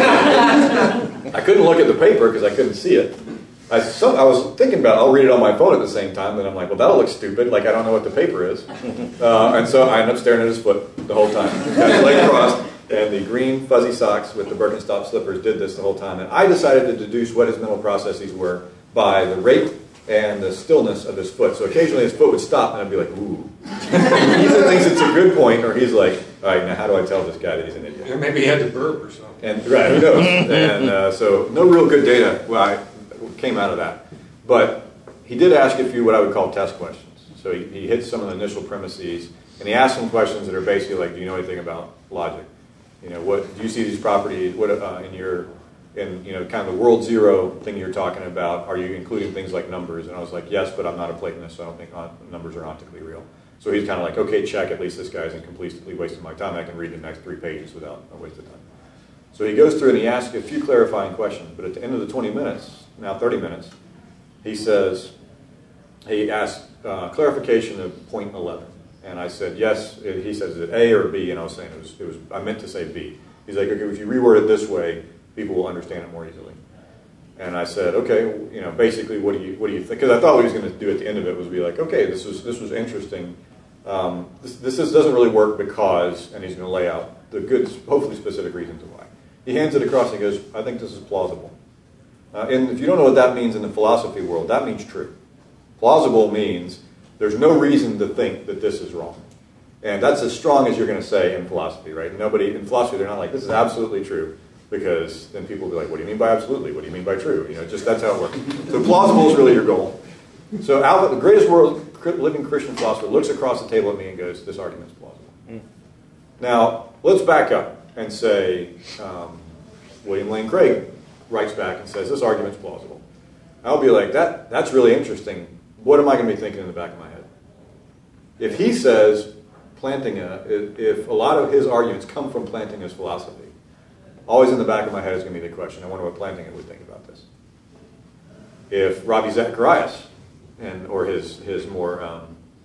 Speaker 1: me. I couldn't look at the paper because I couldn't see it. I was thinking about, I'll read it on my phone at the same time, and I'm like, well, that'll look stupid, like I don't know what the paper is. And so I ended up staring at his foot the whole time. He's got his leg crossed, and the green fuzzy socks with the Birkenstock slippers did this the whole time. And I decided to deduce what his mental processes were by the rate and the stillness of his foot. So occasionally his foot would stop, and I'd be like, ooh. He either thinks it's a good point, or he's like, all right, now how do I tell this guy that he's an idiot?
Speaker 4: Or maybe he had to burp or something.
Speaker 1: And right, who knows? And so no real good data came out of that. But he did ask a few what I would call test questions. So he hit some of the initial premises, and he asked some questions that are basically like, do you know anything about logic? You know, what do you see these properties? What in kind of the world zero thing you're talking about? Are you including things like numbers? And I was like, yes, but I'm not a Platonist, so I don't think numbers are optically real. So he's kind of like, okay, check. At least this guy isn't completely wasting my time. I can read the next 3 pages without a waste of time. So he goes through and he asks a few clarifying questions. But at the end of the 20 minutes, now 30 minutes, he asked clarification of point 11. And I said, yes. He says, is it A or B? And I was saying I meant to say B. He's like, okay, if you reword it this way, people will understand it more easily. And I said, okay, basically, what do you think? Because I thought what he was going to do at the end of it was be like, okay, this was interesting. This doesn't really work because, and he's going to lay out the good, hopefully specific reasons why. He hands it across and he goes, I think this is plausible. And if you don't know what that means in the philosophy world, that means true. Plausible means there's no reason to think that this is wrong. And that's as strong as you're going to say in philosophy, right? Nobody in philosophy, they're not like, this is absolutely true. Because then people will be like, what do you mean by absolutely? What do you mean by true? Just that's how it works. So plausible is really your goal. So Alvin, the greatest living Christian philosopher, looks across the table at me and goes, this argument is plausible. Now, let's back up and say, William Lane Craig writes back and says, this argument's plausible. I'll be like, that's really interesting. What am I going to be thinking in the back of my head? If he says Plantinga, if a lot of his arguments come from Plantinga's philosophy, always in the back of my head is going to be the question, I wonder what Plantinga would think about this. If Ravi Zacharias, or his more,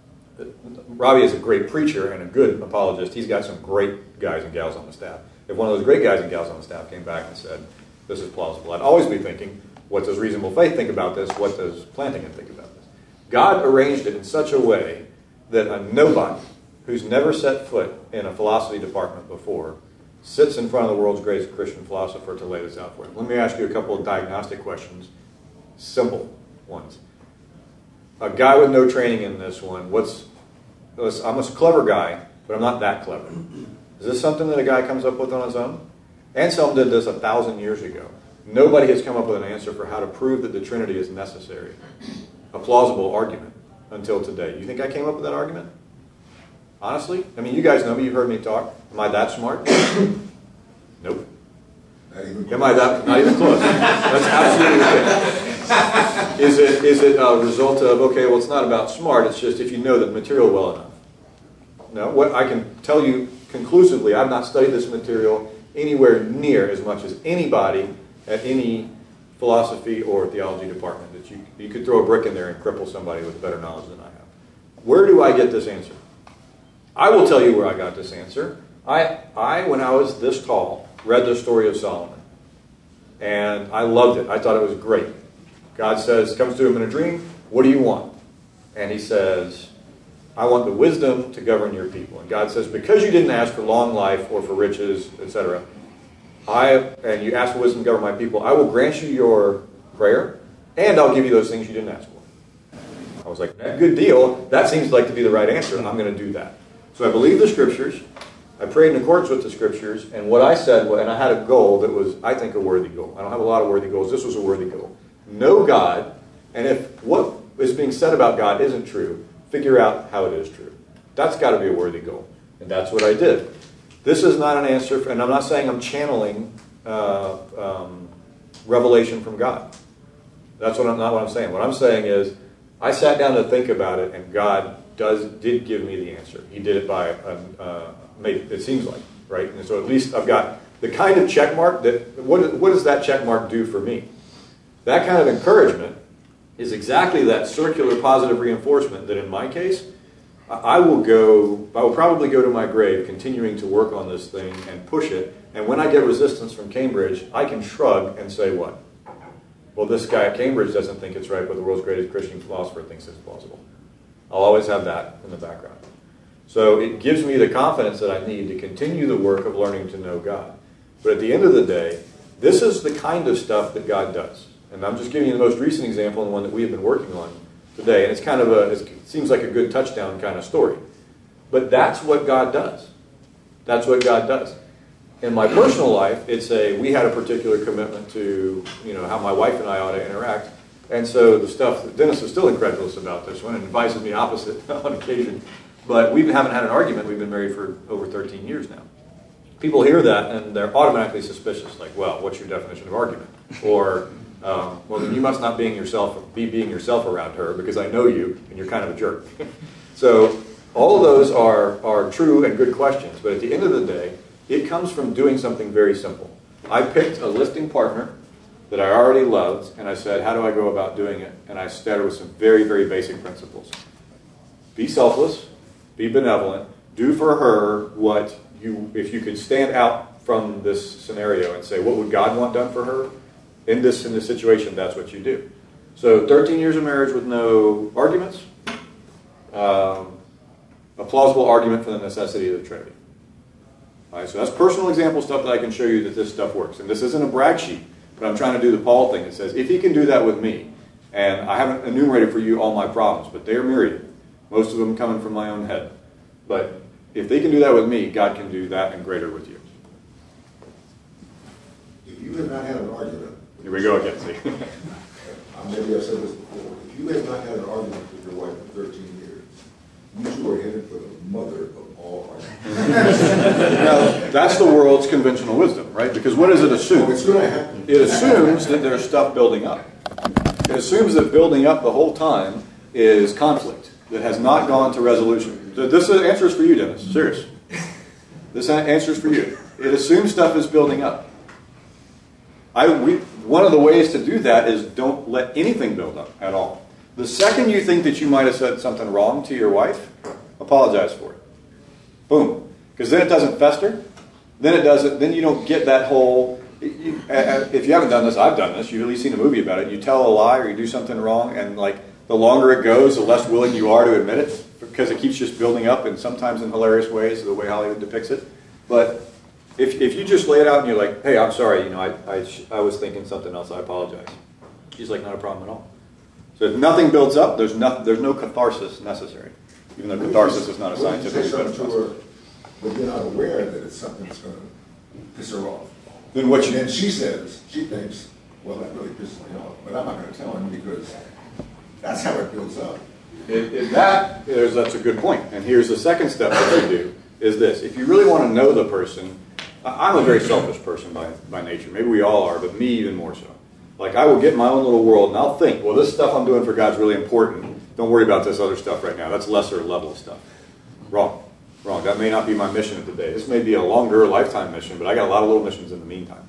Speaker 1: Ravi is a great preacher and a good apologist. He's got some great guys and gals on the staff. If one of those great guys and gals on the staff came back and said, this is plausible, I'd always be thinking, what does reasonable faith think about this? What does Plantinga think about this? God arranged it in such a way that a nobody who's never set foot in a philosophy department before sits in front of the world's greatest Christian philosopher to lay this out for him. Let me ask you a couple of diagnostic questions, simple ones. A guy with no training in this one, I'm a clever guy, but I'm not that clever. Is this something that a guy comes up with on his own? Anselm did this 1,000 years ago. Nobody has come up with an answer for how to prove that the Trinity is necessary. a plausible argument until today. You think I came up with that argument? Honestly? I mean, you guys know me, you've heard me talk. Am I that smart? Nope. Am I that? Not even close. That's absolutely it. Is it a result of, okay, well, it's not about smart, it's just if you know the material well enough. No, what I can tell you conclusively, I've not studied this material anywhere near as much as anybody at any philosophy or theology department that you could throw a brick in there and cripple somebody with better knowledge than I have. Where do I get this answer? I will tell you where I got this answer. I when I was this tall, read the story of Solomon. And I loved it. I thought it was great. God comes to him in a dream, what do you want? And he says, I want the wisdom to govern your people. And God says, because you didn't ask for long life or for riches, etc., and you asked for wisdom to govern my people, I will grant you your prayer, and I'll give you those things you didn't ask for. I was like, good deal. That seems like to be the right answer. I'm going to do that. So I believe the Scriptures. I prayed in accordance with the Scriptures. And what I said, and I had a goal that was, I think, a worthy goal. I don't have a lot of worthy goals. This was a worthy goal. Know God, and if what is being said about God isn't true, figure out how it is true. That's got to be a worthy goal. And that's what I did. This is not an answer, and I'm not saying I'm channeling revelation from God. That's not what I'm saying. What I'm saying is, I sat down to think about it, and God did give me the answer. He did it by, it seems like, right? And so at least I've got the kind of check mark that, what does that check mark do for me? That kind of encouragement is exactly that circular positive reinforcement that in my case, I will probably go to my grave continuing to work on this thing and push it. And when I get resistance from Cambridge, I can shrug and say what? Well, this guy at Cambridge doesn't think it's right, but the world's greatest Christian philosopher thinks it's plausible. I'll always have that in the background. So it gives me the confidence that I need to continue the work of learning to know God. But at the end of the day, this is the kind of stuff that God does. And I'm just giving you the most recent example and one that we have been working on today. And it's kind of it seems like a good touchdown kind of story. But that's what God does. That's what God does. In my personal life, we had a particular commitment to, how my wife and I ought to interact. And so the stuff, Dennis is still incredulous about this one and advises me opposite on occasion. But we haven't had an argument. We've been married for over 13 years now. People hear that and they're automatically suspicious. Like, well, what's your definition of argument? Or, well, then you must not be being yourself around her because I know you and you're kind of a jerk. So all of those are true and good questions. But at the end of the day, it comes from doing something very simple. I picked a lifting partner that I already loved, and I said, how do I go about doing it? And I started with some very, very basic principles. Be selfless, be benevolent, do for her if you could stand out from this scenario and say, what would God want done for her? In this situation, that's what you do. So 13 years of marriage with no arguments, a plausible argument for the necessity of the Trinity. All right, so that's personal example stuff that I can show you that this stuff works. And this isn't a brag sheet, but I'm trying to do the Paul thing that says, if he can do that with me, and I haven't enumerated for you all my problems, but they are myriad, most of them coming from my own head. But if they can do that with me, God can do that and greater with you.
Speaker 7: If you have not had an argument...
Speaker 1: Here we go again, see.
Speaker 7: Maybe I've said this before. If you have not had an argument with your wife for 13 years, you two are headed for the mother of all arguments.
Speaker 1: Now, that's the world's conventional wisdom, right? Because what does it assume?
Speaker 7: It's going to happen.
Speaker 1: It assumes that there's stuff building up. It assumes that building up the whole time is conflict that has not gone to resolution. This answer is for you, Dennis. Serious. This answer is for you. It assumes stuff is building up. One of the ways to do that is don't let anything build up at all. The second you think that you might have said something wrong to your wife, apologize for it. Boom. Because then it doesn't fester. Then you don't get that whole... If you haven't done this, I've done this. You've at least seen a movie about it. You tell a lie or you do something wrong, and the longer it goes, the less willing you are to admit it, because it keeps just building up, and sometimes in hilarious ways, the way Hollywood depicts it. But if you just lay it out and you're like, hey, I'm sorry, I was thinking something else, I apologize. She's like, not a problem at all. So if nothing builds up, there's no catharsis necessary, even though catharsis is not a scientific
Speaker 7: metaphor. But you're not aware that it's something that's going to piss her off. Then she thinks, well, that really pisses me off, but I'm not going to tell him because That's how it builds up.
Speaker 1: That's a good point. And here's the second step that you do, is this. If you really want to know the person, I'm a very selfish person by nature. Maybe we all are, but me even more so. Like, I will get in my own little world, and I'll think, well, this stuff I'm doing for God's really important. Don't worry about this other stuff right now. That's lesser level stuff. Wrong. That may not be my mission of the day. This may be a longer lifetime mission, but I got a lot of little missions in the meantime.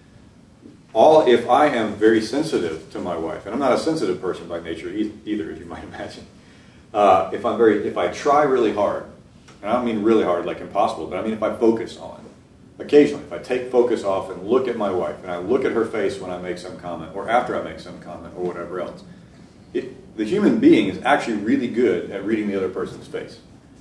Speaker 1: If I am very sensitive to my wife, and I'm not a sensitive person by nature either, as you might imagine. If I try really hard, and I don't mean really hard like impossible, but I mean if I focus on, occasionally, if I take focus off and look at my wife, and I look at her face when I make some comment, or after I make some comment, or whatever else, the human being is actually really good at reading the other person's face.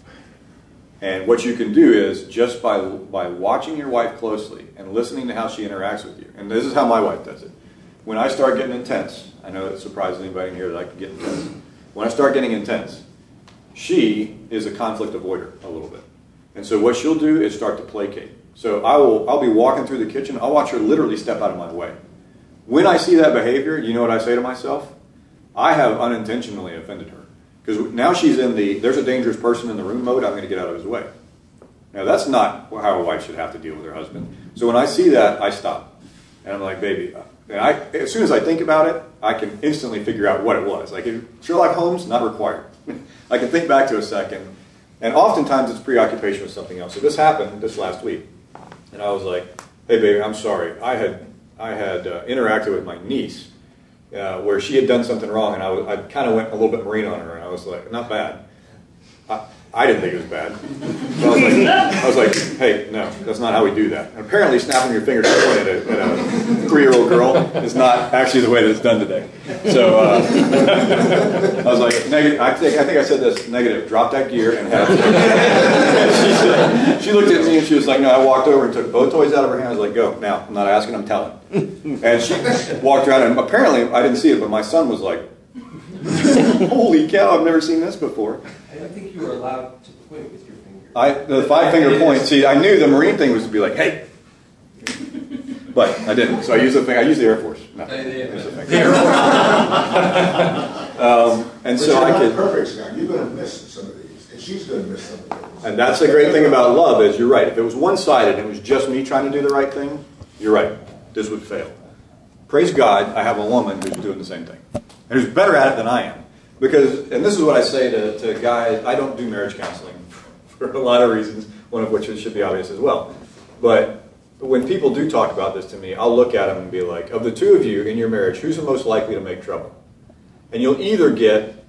Speaker 1: And what you can do is, just by watching your wife closely and listening to how she interacts with you, and this is how my wife does it. When I start getting intense, I know it surprises anybody in here that I can get intense. When I start getting intense, she is a conflict avoider a little bit. And so what she'll do is start to placate. So I'll be walking through the kitchen, I'll watch her literally step out of my way. When I see that behavior, you know what I say to myself? I have unintentionally offended her. Because now she's in there's a dangerous person in the room mode, I'm going to get out of his way. Now that's not how a wife should have to deal with her husband. So when I see that, I stop. And I'm like, baby, and as soon as I think about it, I can instantly figure out what it was. Like Sherlock Holmes, not required. I can think back to a second. And oftentimes it's preoccupation with something else. So this happened this last week. And I was like, hey baby, I'm sorry. I had interacted with my niece where she had done something wrong, and I kind of went a little bit marine on her, and I was like, not bad. I didn't think it was bad. So I was like, hey, no, that's not how we do that. And apparently snapping your fingers at a 3-year-old girl is not actually the way that it's done today. So I was like, negative. I think I said this, negative, drop that gear and have it. She looked at me and she was like, no, I walked over and took both toys out of her hand. I was like, go, now, I'm not asking, I'm telling. And she walked around, and apparently, I didn't see it, but my son was like, holy cow, I've never seen this before.
Speaker 2: I think you were allowed to point with your finger.
Speaker 1: The 5-finger point, see, I knew the Marine thing was to be like, hey. But I didn't, so I used the Air Force. No, and
Speaker 7: But
Speaker 1: so
Speaker 7: you're
Speaker 1: I
Speaker 7: not
Speaker 1: could.
Speaker 7: perfect now. You're going to miss some of these, and she's going to miss some of those.
Speaker 1: And that's the great thing about love is, you're right. If it was one-sided and it was just me trying to do the right thing, you're right. This would fail. Praise God, I have a woman who's doing the same thing, and who's better at it than I am. Because, and this is what I say to guys, I don't do marriage counseling for a lot of reasons, one of which should be obvious as well. But when people do talk about this to me, I'll look at them and be like, of the two of you in your marriage, who's the most likely to make trouble? And you'll either get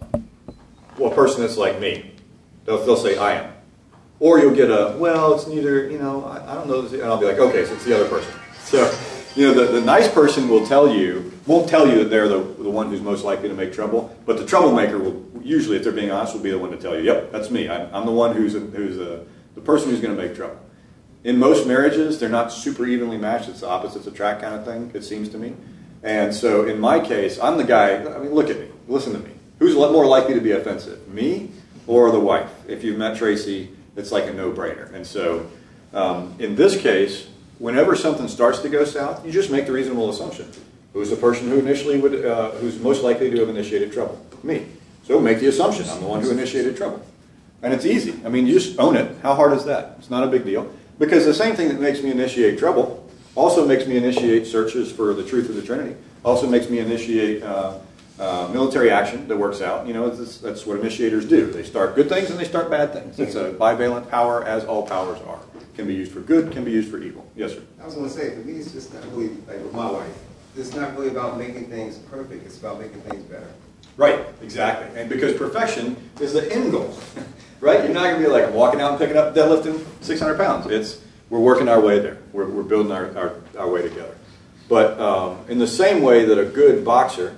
Speaker 1: a person that's like me. They'll say, I am. Or you'll get it's neither, I don't know. And I'll be like, okay, so it's the other person. So, the nice person won't tell you that they're the one who's most likely to make trouble, but the troublemaker will usually, if they're being honest, will be the one to tell you, yep, that's me. I'm the one who's the person who's going to make trouble. In most marriages, they're not super evenly matched. It's the opposites attract kind of thing, it seems to me. And so in my case, I'm the guy, look at me, listen to me. Who's more likely to be offensive, me or the wife? If you've met Tracy, it's like a no-brainer. And so in this case, whenever something starts to go south, you just make the reasonable assumption. Who's the person who initially who's most likely to have initiated trouble? Me. So make the assumption I'm the one who initiated trouble. And it's easy. You just own it. How hard is that? It's not a big deal. Because the same thing that makes me initiate trouble also makes me initiate searches for the truth of the Trinity. Also makes me initiate military action that works out. That's what initiators do. They start good things and they start bad things. It's a bivalent power, as all powers are. Can be used for good, can be used for evil. Yes, sir.
Speaker 8: I was going to say, for me, it's just not really, like with my wife, it's not really about making things perfect. It's about making things better.
Speaker 1: Right, exactly. And because perfection is the end goal, right? You're not going to be like, I'm walking out and picking up, deadlifting 600 pounds. We're working our way there. We're building our way together. But in the same way that a good boxer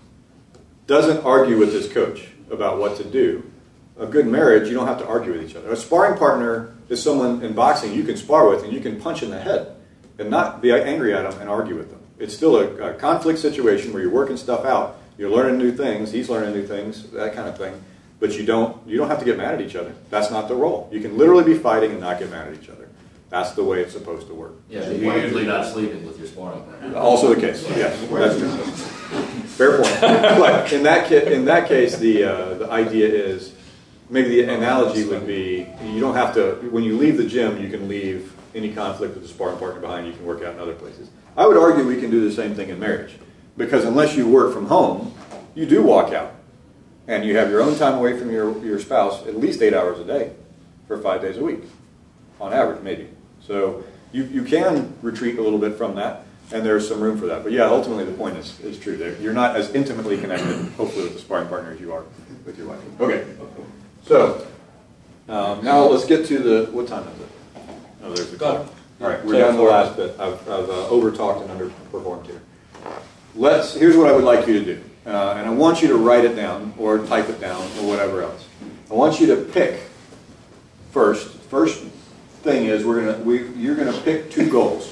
Speaker 1: doesn't argue with his coach about what to do, a good marriage, you don't have to argue with each other. A sparring partner is someone in boxing you can spar with and you can punch in the head and not be angry at them and argue with them. It's still a conflict situation where you're working stuff out. You're learning new things. He's learning new things, that kind of thing. But you don't have to get mad at each other. That's not the role. You can literally be fighting and not get mad at each other. That's the way it's supposed to work.
Speaker 6: Yeah, you're usually not sleeping with your sparring partner.
Speaker 1: Also the case, yes. That's true. Fair point. But in that case, the idea is, maybe the analogy would be, you don't have to, when you leave the gym, you can leave any conflict with the sparring partner behind. You can work out in other places. I would argue we can do the same thing in marriage. Because unless you work from home, you do walk out. And you have your own time away from your spouse at least 8 hours a day for 5 days a week. On average, maybe. So you can retreat a little bit from that, and there's some room for that. But yeah, ultimately the point is true. You're not as intimately connected, hopefully, with the sparring partner as you are with your wife. Okay. So now let's get to the, what time is it? Oh, there's the clock. All right, we're down to the last bit. I've over-talked and underperformed here. Here's what I would like you to do. And I want you to write it down or type it down or whatever else. I want you to pick first thing is you're gonna pick 2 goals.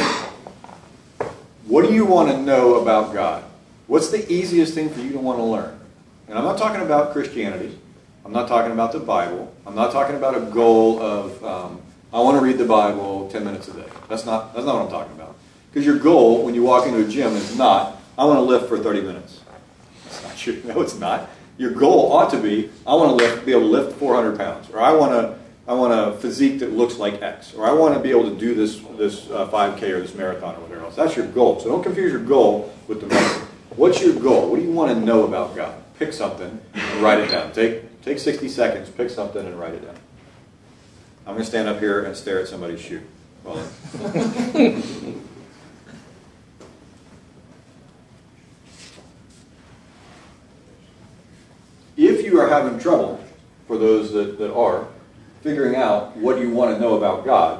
Speaker 1: What do you want to know about God? What's the easiest thing for you to want to learn? And I'm not talking about Christianity. I'm not talking about the Bible. I'm not talking about a goal of I want to read the Bible 10 minutes a day. That's not what I'm talking about. Because your goal when you walk into a gym is not I want to lift for 30 minutes. That's not true. No, it's not. Your goal ought to be I want to be able to lift 400 pounds, or I want a physique that looks like X, or I want to be able to do this 5K or this marathon or whatever else. That's your goal. So don't confuse your goal with the method. What's your goal? What do you want to know about God? Pick something and write it down. Take 60 seconds, pick something and write it down. I'm going to stand up here and stare at somebody's shoe. Well, if you are having trouble, for those that are, figuring out what you want to know about God,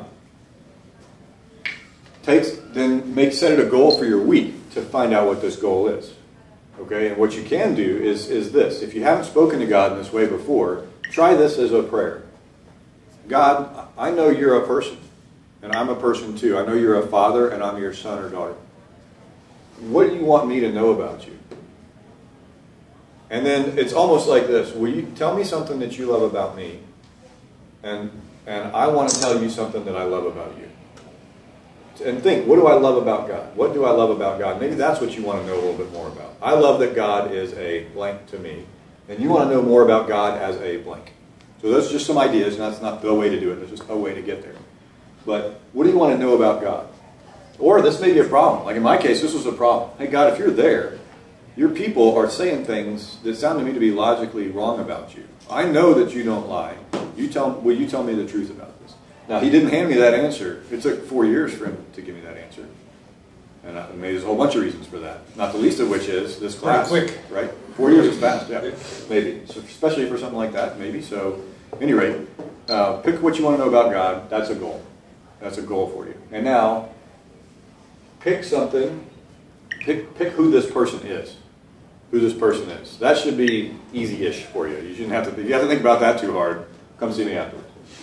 Speaker 1: set it a goal for your week to find out what this goal is. Okay, and what you can do is this. If you haven't spoken to God in this way before, try this as a prayer. God, I know you're a person, and I'm a person too. I know you're a father, and I'm your son or daughter. What do you want me to know about you? And then it's almost like this. Will you tell me something that you love about me? And I want to tell you something that I love about you. And think, what do I love about God? What do I love about God? Maybe that's what you want to know a little bit more about. I love that God is a blank to me. And you want to know more about God as a blank. So those are just some ideas, and that's not the way to do it. There's just a way to get there. But what do you want to know about God? Or this may be a problem. Like in my case, this was a problem. Hey, God, if you're there, your people are saying things that sound to me to be logically wrong about you. I know that you don't lie. Will you tell me the truth about this? Now, he didn't hand me that answer. It took 4 years for him to give me that answer. And maybe there's a whole bunch of reasons for that. Not the least of which is this class.
Speaker 4: Pretty quick.
Speaker 1: Right? 4 years is fast, yeah. Maybe. So especially for something like that, maybe. So, at any rate, pick what you want to know about God. That's a goal. That's a goal for you. And now, pick something. Pick who this person is. Who this person is. That should be easy-ish for you. You shouldn't have to. If you have to think about that too hard, come see me afterwards.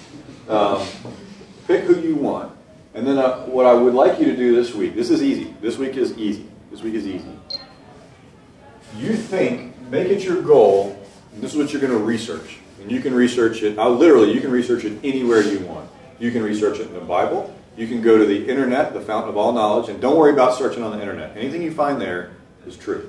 Speaker 1: Pick who you want. And then what I would like you to do this week, this is easy. This week is easy. This week is easy. You think, make it your goal, and this is what you're going to research. And you can research it, you can research it anywhere you want. You can research it in the Bible. You can go to the internet, the fountain of all knowledge, and don't worry about searching on the internet. Anything you find there is true.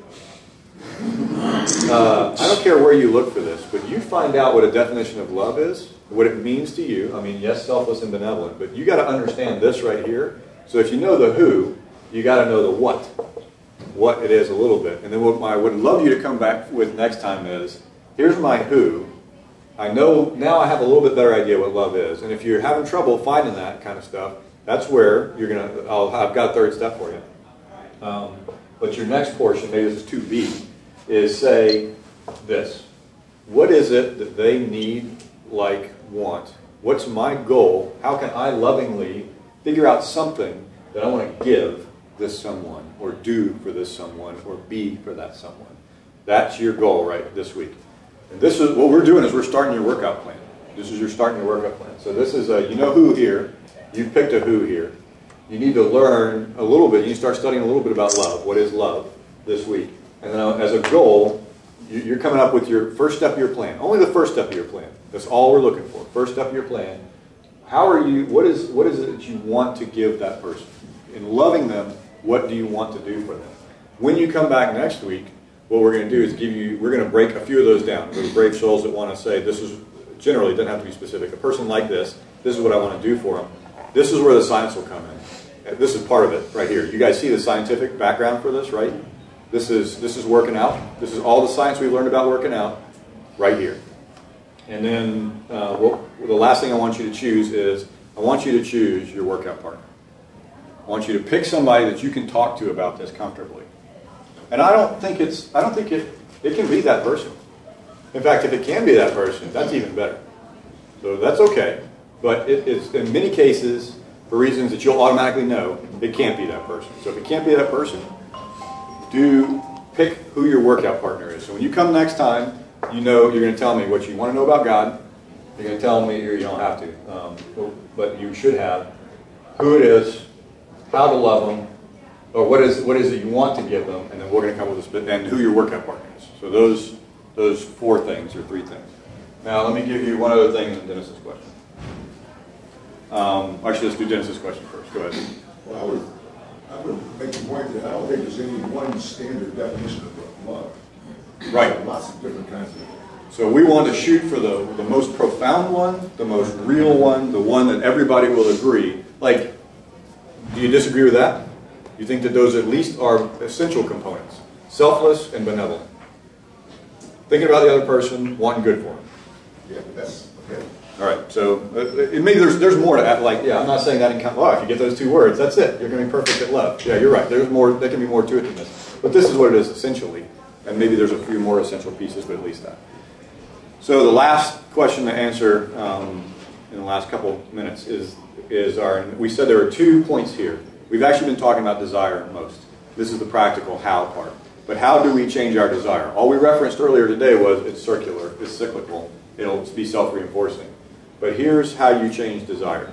Speaker 1: I don't care where you look for this, but you find out what a definition of love is, what it means to you. I mean, yes, selfless and benevolent, but you got to understand this right here. So if you know the who, you got to know the what it is a little bit. And then what I would love you to come back with next time is, here's my who. I know now I have a little bit better idea what love is. And if you're having trouble finding that kind of stuff, that's where you're gonna. I've got a third step for you. But your next portion, maybe this is 2B, is say this. What is it that they need, like, want? What's my goal? How can I lovingly figure out something that I want to give this someone, or do for this someone, or be for that someone? That's your goal right this week. And this is what we're doing is we're starting your workout plan. This is your starting your workout plan. So this is you know who here. You've picked a who here. You need to learn a little bit. You start studying a little bit about love. What is love this week? And then as a goal, you're coming up with your first step of your plan. Only the first step of your plan. That's all we're looking for. First step of your plan. How are you? What is it that you want to give that person? In loving them, what do you want to do for them? When you come back next week, what we're going to do is we're going to break a few of those down. There's brave souls that want to say, this is, generally, it doesn't have to be specific. A person like this is what I want to do for them. This is where the science will come in. This is part of it right here. You guys see the scientific background for this, right? This is working out. This is all the science we've learned about working out right here. And then the last thing I want you to choose is, I want you to choose your workout partner. I want you to pick somebody that you can talk to about this comfortably. And I don't think it can be that person. In fact, if it can be that person, that's even better. So that's okay. But it's in many cases, for reasons that you'll automatically know, it can't be that person. So if it can't be that person, do pick who your workout partner is. So when you come next time, you know you're going to tell me what you want to know about God. You're going to tell me, or you don't have to, but you should have, who it is, how to love them, or what is it you want to give them, and then we're going to come with this, and who your workout partner is. So those 4 things, or 3 things. Now let me give you one other thing in Dennis's question. Actually, let's do Dennis's question first. Go ahead.
Speaker 7: Well, I would make the point that I don't think there's any one standard definition of love.
Speaker 1: Right.
Speaker 7: Lots of different kinds of.
Speaker 1: So we want to shoot for the most profound one, the most real one, the one that everybody will agree. Like, do you disagree with that? You think that those at least are essential components, selfless and benevolent. Thinking about the other person, wanting good for them.
Speaker 7: Yeah, that's okay.
Speaker 1: All right, so maybe there's more to that. Like, yeah, I'm not saying that in if you get those 2 words, that's it. You're going to be perfect at love. Yeah, you're right. There's more. There can be more to it than this. But this is what it is essentially. And maybe there's a few more essential pieces, but at least that. So the last question to answer in the last couple minutes is we said there are 2 points here. We've actually been talking about desire most. This is the practical how part. But how do we change our desire? All we referenced earlier today was it's circular, it's cyclical, it'll be self-reinforcing. But here's how you change desire.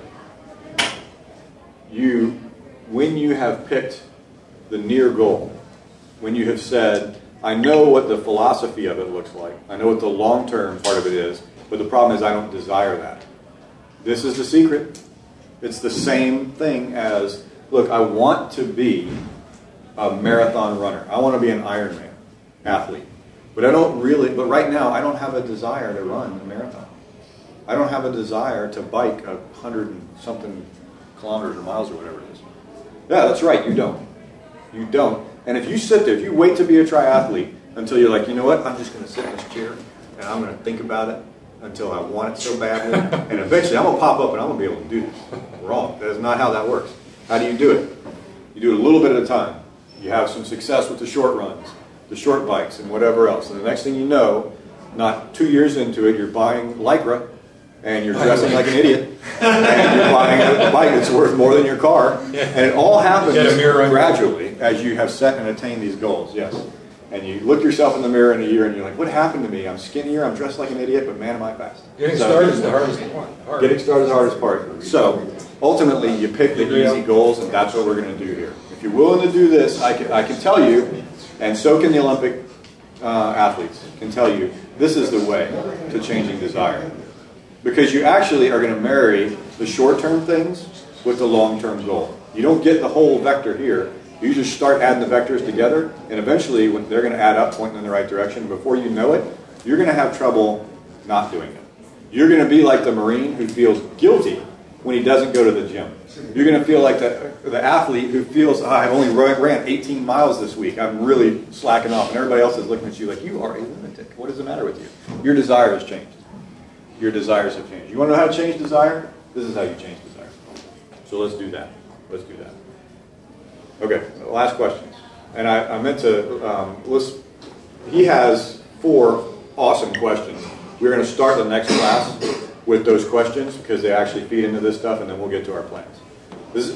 Speaker 1: When you have picked the near goal, when you have said, I know what the philosophy of it looks like, I know what the long-term part of it is, but the problem is I don't desire that. This is the secret. It's the same thing as, look, I want to be a marathon runner. I want to be an Ironman athlete. But but right now I don't have a desire to run a marathon. I don't have a desire to bike 100 and something kilometers or miles or whatever it is. Yeah, that's right, you don't. You don't. And if you sit there, if you wait to be a triathlete until you're like, you know what, I'm just going to sit in this chair and I'm going to think about it until I want it so badly, and eventually I'm going to pop up and I'm going to be able to do this. Wrong. That is not how that works. How do you do it? You do it a little bit at a time. You have some success with the short runs, the short bikes, and whatever else. And the next thing you know, not 2 years into it, you're buying Lycra, and you're dressing like an idiot, and you're buying a bike that's worth more than your car. And it all happens gradually as you have set and attained these goals, yes. And you look yourself in the mirror in a year and you're like, what happened to me? I'm skinnier, I'm dressed like an idiot, but man, am I fast.
Speaker 4: Getting started is the hardest part.
Speaker 1: Getting started is the hardest part. So, ultimately, you pick the easy goals, and that's what we're going to do here. If you're willing to do this, I can tell you, and so can the Olympic athletes, can tell you, this is the way to changing desire. Because you actually are going to marry the short-term things with the long-term goal. You don't get the whole vector here. You just start adding the vectors together, and eventually when they're going to add up, pointing in the right direction. Before you know it, you're going to have trouble not doing it. You're going to be like the Marine who feels guilty when he doesn't go to the gym. You're going to feel like the athlete who feels, I only ran 18 miles this week. I'm really slacking off. And everybody else is looking at you like, you are a lunatic. What is the matter with you? Your desire has changed. Your desires have changed. You want to know how to change desire? This is how you change desire. So let's do that. Let's do that. Okay, last questions. And I meant to list, he has 4 awesome questions. We're going to start the next class with those questions because they actually feed into this stuff, and then we'll get to our plans. Is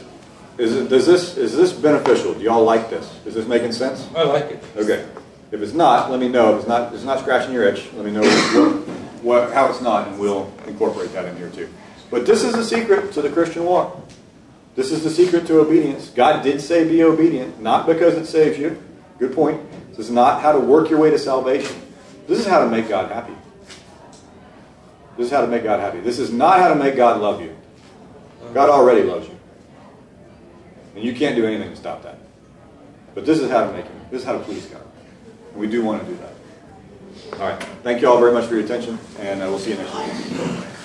Speaker 1: this beneficial? Do y'all like this? Is this making sense?
Speaker 4: I like it.
Speaker 1: Okay. If it's not, let me know. If it's not scratching your itch, let me know how it's not, and we'll incorporate that in here too. But this is the secret to the Christian walk. This is the secret to obedience. God did say be obedient, not because it saves you. Good point. This is not how to work your way to salvation. This is how to make God happy. This is how to make God happy. This is not how to make God love you. God already loves you. And you can't do anything to stop that. But this is how to make Him This is how to please God. And we do want to do that. All right. Thank you all very much for your attention, and we'll see you next week.